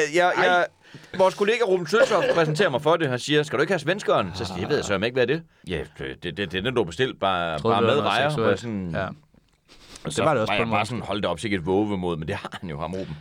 Speaker 1: Vores kollega Ruben Søltoft præsenterer mig for det og siger, skal du ikke have svenskeren? Så siger jeg, ved så ikke, hvad er det? Ja, det er den, du har bestilt, bare med rejer. Sådan,
Speaker 2: ja.
Speaker 1: Og så var det også på en måde. Sådan, hold det op, sikkert våge mod, men det har han jo, ham Ruben.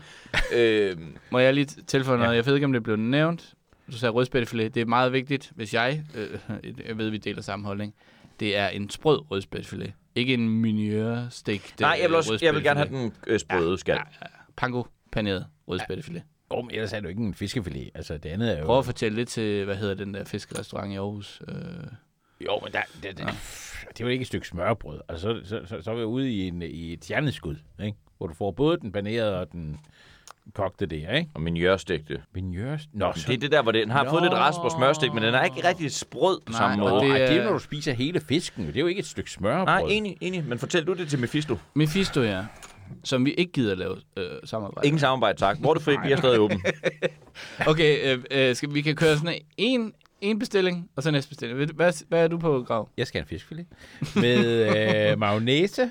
Speaker 2: Må jeg lige tilføje noget? Jeg ved ikke, om det blev nævnt. Du sagde rødspættefilet. Det er meget vigtigt, hvis jeg ved, vi deler samme holdning. Det er en sprød rødspættefilet. Ikke en miniørstik.
Speaker 1: Nej, jeg vil gerne have den sprøde skal.
Speaker 2: Ja. Panko paneret rødspættefilet.
Speaker 3: Men ellers er det jo ikke en fiskefilet. Altså, det andet er jo...
Speaker 2: Prøv at fortælle lidt til, hvad hedder den der fiskerestaurant i Aarhus?
Speaker 3: Jo, men det er jo ikke et stykke smørbrød. Altså, så er vi ude i et stjerneskud, ikke? Hvor du får både den panerede og den kogte der, ikke?
Speaker 1: Og minjørstegte.
Speaker 3: Nå,
Speaker 1: det er det der, hvor den har fået lidt rasp på smørstik, men den er ikke rigtig sprød på samme måde.
Speaker 3: Det er jo, når du spiser hele fisken. Det er jo ikke et stykke smørbrød.
Speaker 1: Nej, enig. Men fortæl du det til Mephisto.
Speaker 2: Mephisto, ja. Som vi ikke gider lave samarbejde.
Speaker 1: Ingen samarbejde, tak. Hvor er du fri? Vi er stadig åben.
Speaker 2: Okay, vi kan køre sådan en bestilling, og så næste bestilling. Hvad er du på, Grav?
Speaker 3: Jeg skal have en fiskfilet. Med mayonnaise.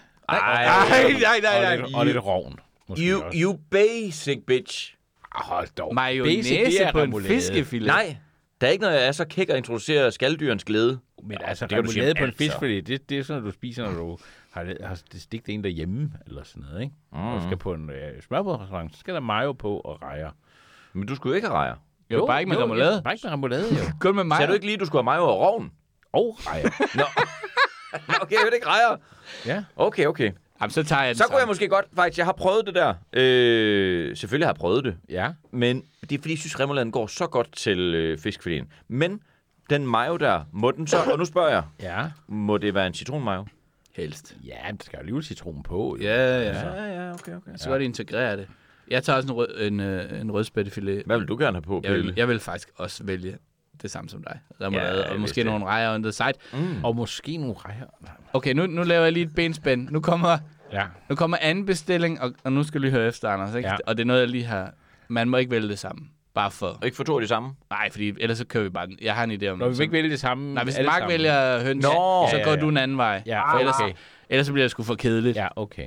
Speaker 2: Nej.
Speaker 3: Og lidt rovn.
Speaker 1: You basic bitch.
Speaker 3: Hold dog.
Speaker 2: Mayonnaise på en fiskefilet?
Speaker 1: Nej, der er ikke noget, jeg er så kæk at introducere skaldyrens glæde.
Speaker 3: Men altså, remoulade på en fiskfilet, det er sådan, at du spiser, når du har stigt en derhjemme, eller sådan noget, ikke? Og skal på en smørbrødsrestaurant, så skal der mayo på og rejer.
Speaker 1: Men du skulle jo ikke have rejer.
Speaker 2: Jo, bare ikke med remoulade.
Speaker 3: Bare ikke med remoulade, jo.
Speaker 2: Kun med mayo.
Speaker 1: Sagde du ikke lige, du skulle have mayo og rovn?
Speaker 3: Og rejer.
Speaker 1: Nå, okay, jeg vil ikke rejer.
Speaker 3: Ja.
Speaker 1: Okay.
Speaker 2: Jamen, så tager jeg den
Speaker 1: så kunne jeg måske godt, faktisk, jeg har prøvet det der. Selvfølgelig har jeg prøvet det.
Speaker 3: Ja.
Speaker 1: Men det er fordi, jeg synes, remouladen går så godt til fiskfiléen. Men den mayo der, må den så, og nu spørger jeg, må det være en citronmayo?
Speaker 2: Helst.
Speaker 3: Ja, der skal jo alligevel citron på.
Speaker 2: Ja,
Speaker 1: okay.
Speaker 2: Så godt integrere det. Jeg tager også en rødspættefilet.
Speaker 1: Hvad vil du gerne have på, Pelle?
Speaker 2: Jeg vil faktisk også vælge det samme som dig. Remoulade, og måske nogle rejer on the side.
Speaker 3: Og måske nogle rejer.
Speaker 2: Okay, nu laver jeg lige et benspænd. Nu kommer anden bestilling, og nu skal du lige høre efter, Anders. Ikke? Ja. Og det er noget, jeg lige har... Man må ikke vælge det samme. Bare for...
Speaker 1: Ikke for 2 af det samme?
Speaker 2: Nej, fordi ellers så kører vi bare... Jeg har en idé om...
Speaker 3: Nå, vi vil ikke vælge det samme.
Speaker 2: Nej, hvis Mark vælger høns, så går du en anden vej.
Speaker 3: Ja,
Speaker 2: for ellers så bliver det sgu for kedeligt.
Speaker 3: Ja, okay.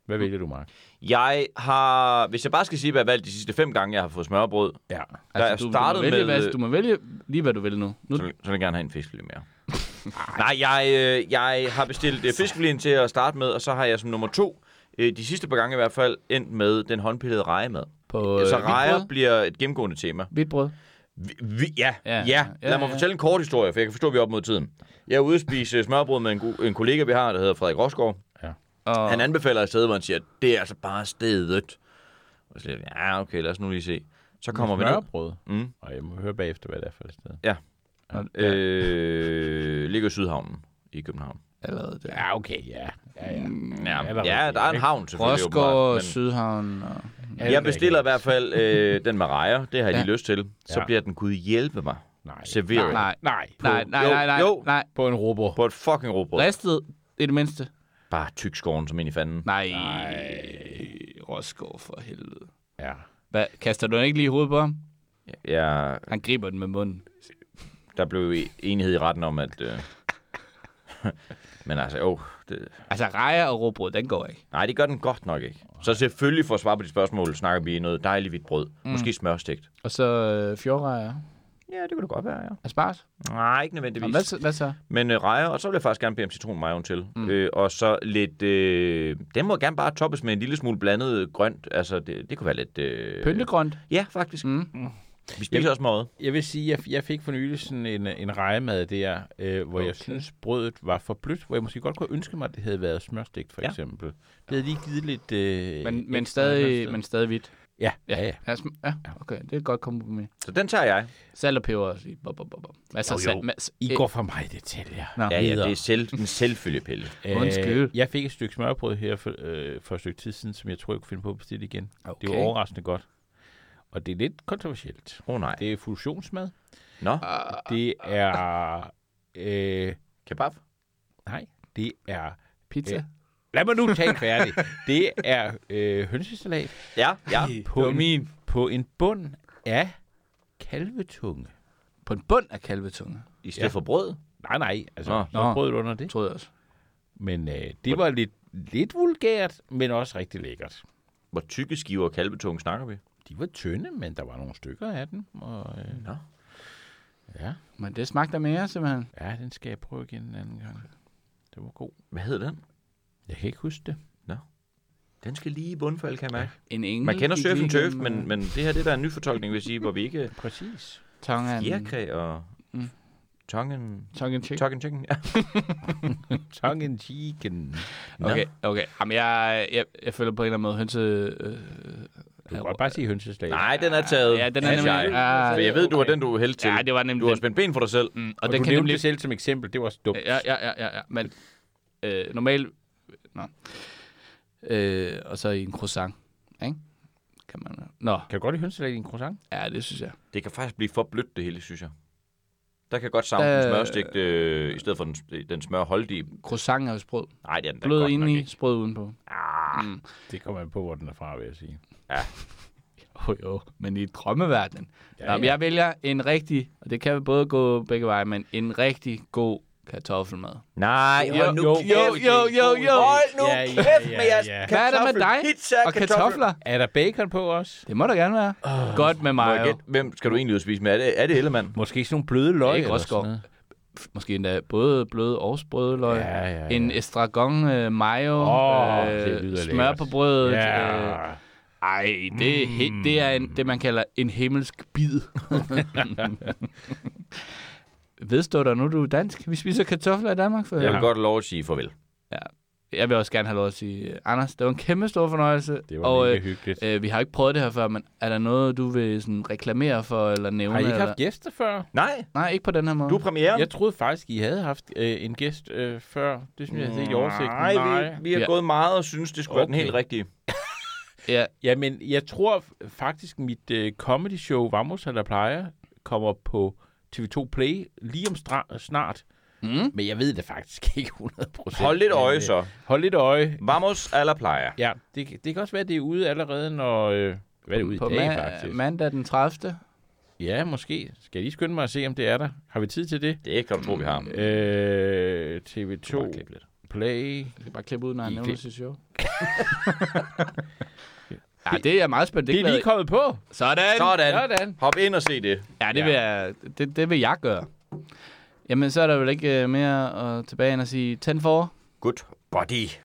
Speaker 3: Hvad vælger du, Mark?
Speaker 1: Jeg har, hvis jeg bare skal sige, hvad jeg har valgt de sidste 5 gange, jeg har fået smørrebrød.
Speaker 3: Ja.
Speaker 2: Altså, du må vælge lige, hvad du vil nu.
Speaker 1: Så vil jeg gerne have en fiskfilet mere. Nej, jeg har bestilt fiskefileten til at starte med, og så har jeg som nummer 2, de sidste par gange i hvert fald, endt med den håndpillede rejemad. Så rejer bliver et gennemgående tema.
Speaker 2: Hvidt brød?
Speaker 1: Ja. Lad mig fortælle en kort historie, for jeg kan forstå, at vi er op mod tiden. Jeg er ude at spise smørbrød med en kollega, vi har, der hedder Frederik Rosgaard. Ja. Han anbefaler et sted, hvor han siger, det er altså bare stedet. Og så siger jeg, ja, okay, lad os nu lige se. Så kommer vi ned.
Speaker 3: Smørbrød? Og jeg må høre bagefter, hvad det er for et sted.
Speaker 1: Ja. Ligger i Sydhavnen i København.
Speaker 2: Allerede det.
Speaker 3: Ja, okay, ja.
Speaker 1: Ja, der er en havn selvfølgelig.
Speaker 2: Rosgaard, Sydhavn og...
Speaker 1: Jeg bestiller i hvert fald den med rejer. Det har jeg lige lyst til. Så bliver den, Gud hjælpe mig, serveret.
Speaker 2: Nej.
Speaker 3: På en råbrød.
Speaker 1: På et fucking råbrød.
Speaker 2: Ristet, det mindste.
Speaker 1: Bare tyk skåren som ind i fanden.
Speaker 2: Nej. Rosgaard for helvede.
Speaker 3: Ja.
Speaker 2: Hvad, kaster du ikke lige i hovedet på ham?
Speaker 1: Ja.
Speaker 2: Han griber den med munden.
Speaker 1: Der blev enighed i retten om, at... Men altså,
Speaker 2: Altså, rejer og råbrød, den går ikke.
Speaker 1: Nej, det gør den godt nok ikke. Så selvfølgelig for at svare på de spørgsmål, snakker vi noget dejligt hvidt brød. Måske smørstegt.
Speaker 2: Og så fjordrejer.
Speaker 1: Ja, det kunne det godt være, ja.
Speaker 2: Asparges?
Speaker 1: Nej, ikke nødvendigvis.
Speaker 2: Hvad så?
Speaker 1: Men rejer, og så vil jeg faktisk gerne bede om citronmajoen til. Og så lidt... den må gerne bare toppes med en lille smule blandet grønt. Altså, det kunne være lidt...
Speaker 2: Pyntegrønt?
Speaker 1: Ja, faktisk. Vi spiser også meget.
Speaker 3: Jeg vil sige, at jeg fik for nylig sådan en rejemad der, hvor jeg synes, brødet var for blødt, hvor jeg måske godt kunne ønske mig, at det havde været smørstegt, for eksempel. Det havde lige givet lidt...
Speaker 2: Men stadig hvidt.
Speaker 3: Ja,
Speaker 2: okay. Det er et godt kompromis.
Speaker 1: Så den tager jeg.
Speaker 2: Salt og peber også.
Speaker 3: I går for mig detaljer.
Speaker 1: Ja, det er en selvfølgepille.
Speaker 2: Undskyld.
Speaker 3: Jeg fik et stykke smørbrød her for et stykke tid siden, som jeg tror, jeg kunne finde på at bestille igen. Okay. Det var overraskende godt. Og det er lidt kontroversielt.
Speaker 1: Nej.
Speaker 3: Det er fusionsmad.
Speaker 1: Nå.
Speaker 3: Det er...
Speaker 1: kebab?
Speaker 3: Nej, det er...
Speaker 2: Pizza?
Speaker 3: Lad mig nu tale færdigt. Det er hønsesalat.
Speaker 1: Ja.
Speaker 3: På en bund af kalvetunge.
Speaker 2: På en bund af kalvetunge?
Speaker 1: I stedet for brød?
Speaker 3: Nej. Altså, brød under det.
Speaker 2: Troede jeg også.
Speaker 3: Men det var lidt vulgært, men også rigtig lækkert.
Speaker 1: Hvor tykke skiver kalvetunge snakker vi?
Speaker 3: De var tynde, men der var nogle stykker af dem. Og, ja.
Speaker 2: Men det smagte mere, simpelthen.
Speaker 3: Ja, den skal jeg prøve igen en anden gang. Det var god.
Speaker 1: Hvad hed den?
Speaker 3: Jeg kan ikke huske det.
Speaker 1: Nå. Den skal lige i bundfald, kan jeg mærke.
Speaker 2: En engel.
Speaker 1: Man kender Surf and Turf, men det her det der er en ny fortolkning, vil sige, hvor vi ikke...
Speaker 3: Præcis.
Speaker 1: Fjerkræ og... Tongue and chicken, ja.
Speaker 3: Tongue and chicken.
Speaker 2: Okay. Jamen, jeg føler på en eller anden måde hønse...
Speaker 3: Du kan godt bare sige hønseslag.
Speaker 1: Nej, den er taget.
Speaker 2: Ja, den er nemlig...
Speaker 1: For jeg ved, du var den, du hældte til.
Speaker 2: Ja, det var nemlig...
Speaker 1: Du har spændt ben for dig selv.
Speaker 3: Og den du nævnte det selv som eksempel. Det var også dumt.
Speaker 2: Ja. Men normalt... og så i en croissant. Ikke? Kan man... Nå.
Speaker 3: Kan du godt lide hønseslag i en croissant?
Speaker 2: Ja, det synes jeg.
Speaker 1: Det kan faktisk blive for blødt, det hele, synes jeg. Der kan godt savne den smørstigt, i stedet for den smørholdige.
Speaker 2: Croissant er jo sprød.
Speaker 1: Nej, det er den
Speaker 2: blød godt inde i, sprød udenpå.
Speaker 3: Det kommer an på, hvor den er fra, vil jeg sige.
Speaker 1: Ja.
Speaker 2: Jo, men i drømmeverdenen. Ja. Jeg vælger en rigtig, og det kan både gå begge veje, men en rigtig god kartoffelmad.
Speaker 1: Nej, hold nu kæft.
Speaker 2: Hold
Speaker 1: nu kæft med jeres
Speaker 2: Hvad er der med dig og kartofler?
Speaker 3: Er der bacon på os?
Speaker 2: Det må der gerne være. Godt med mig.
Speaker 1: Hvem skal du egentlig udspise med? Er det Ellemann?
Speaker 3: Måske sådan nogle bløde løg
Speaker 2: eller sådan noget. Måske endda både bløde og sprøde løg. Ja. En estragon mayo. Smør på brødet.
Speaker 3: Ja.
Speaker 2: Det er det, man kalder en himmelsk bid. Vedstår dig nu, du er dansk? Vi spiser kartofler i Danmark for.
Speaker 1: Jeg vil godt lov at sige farvel.
Speaker 2: Ja. Jeg vil også gerne have lov at sige, Anders, det var en kæmpe stor fornøjelse.
Speaker 3: Det var mega hyggeligt.
Speaker 2: Vi har ikke prøvet det her før, men er der noget, du vil sådan reklamere for eller nævne?
Speaker 3: Har I ikke haft gæster før?
Speaker 1: Nej,
Speaker 2: ikke på den her måde.
Speaker 1: Du er premieren.
Speaker 3: Jeg troede faktisk, I havde haft en gæst før. Det synes jeg, jeg havde set i oversigten.
Speaker 1: Nej, vi har gået meget og synes, det skulle være den helt rigtige.
Speaker 3: Ja, men jeg tror faktisk, mit comedy show, Vamos eller plejer, kommer på TV2 Play lige om snart. Men jeg ved det faktisk ikke 100%.
Speaker 1: Hold lidt øje så.
Speaker 3: Hold lidt øje.
Speaker 1: Vamos eller plejer.
Speaker 3: Ja, det kan også være, at det er ude allerede, når... hvad er det ude
Speaker 2: på
Speaker 3: i dag, faktisk?
Speaker 2: Mandag den 30.
Speaker 3: Ja, måske. Skal jeg lige skynde mig at se, om det er der? Har vi tid til det?
Speaker 1: Det kan du tro, vi har.
Speaker 3: TV2 Play.
Speaker 2: Jeg kan bare klippe ud, når han nævner sit show. Ja, det er meget spændende.
Speaker 3: Det er lige kommet på.
Speaker 2: Sådan.
Speaker 1: Hop ind og se det.
Speaker 2: Ja, det vil jeg gøre. Jamen, så er der vel ikke mere tilbage end at sige 10 for.
Speaker 1: Good body.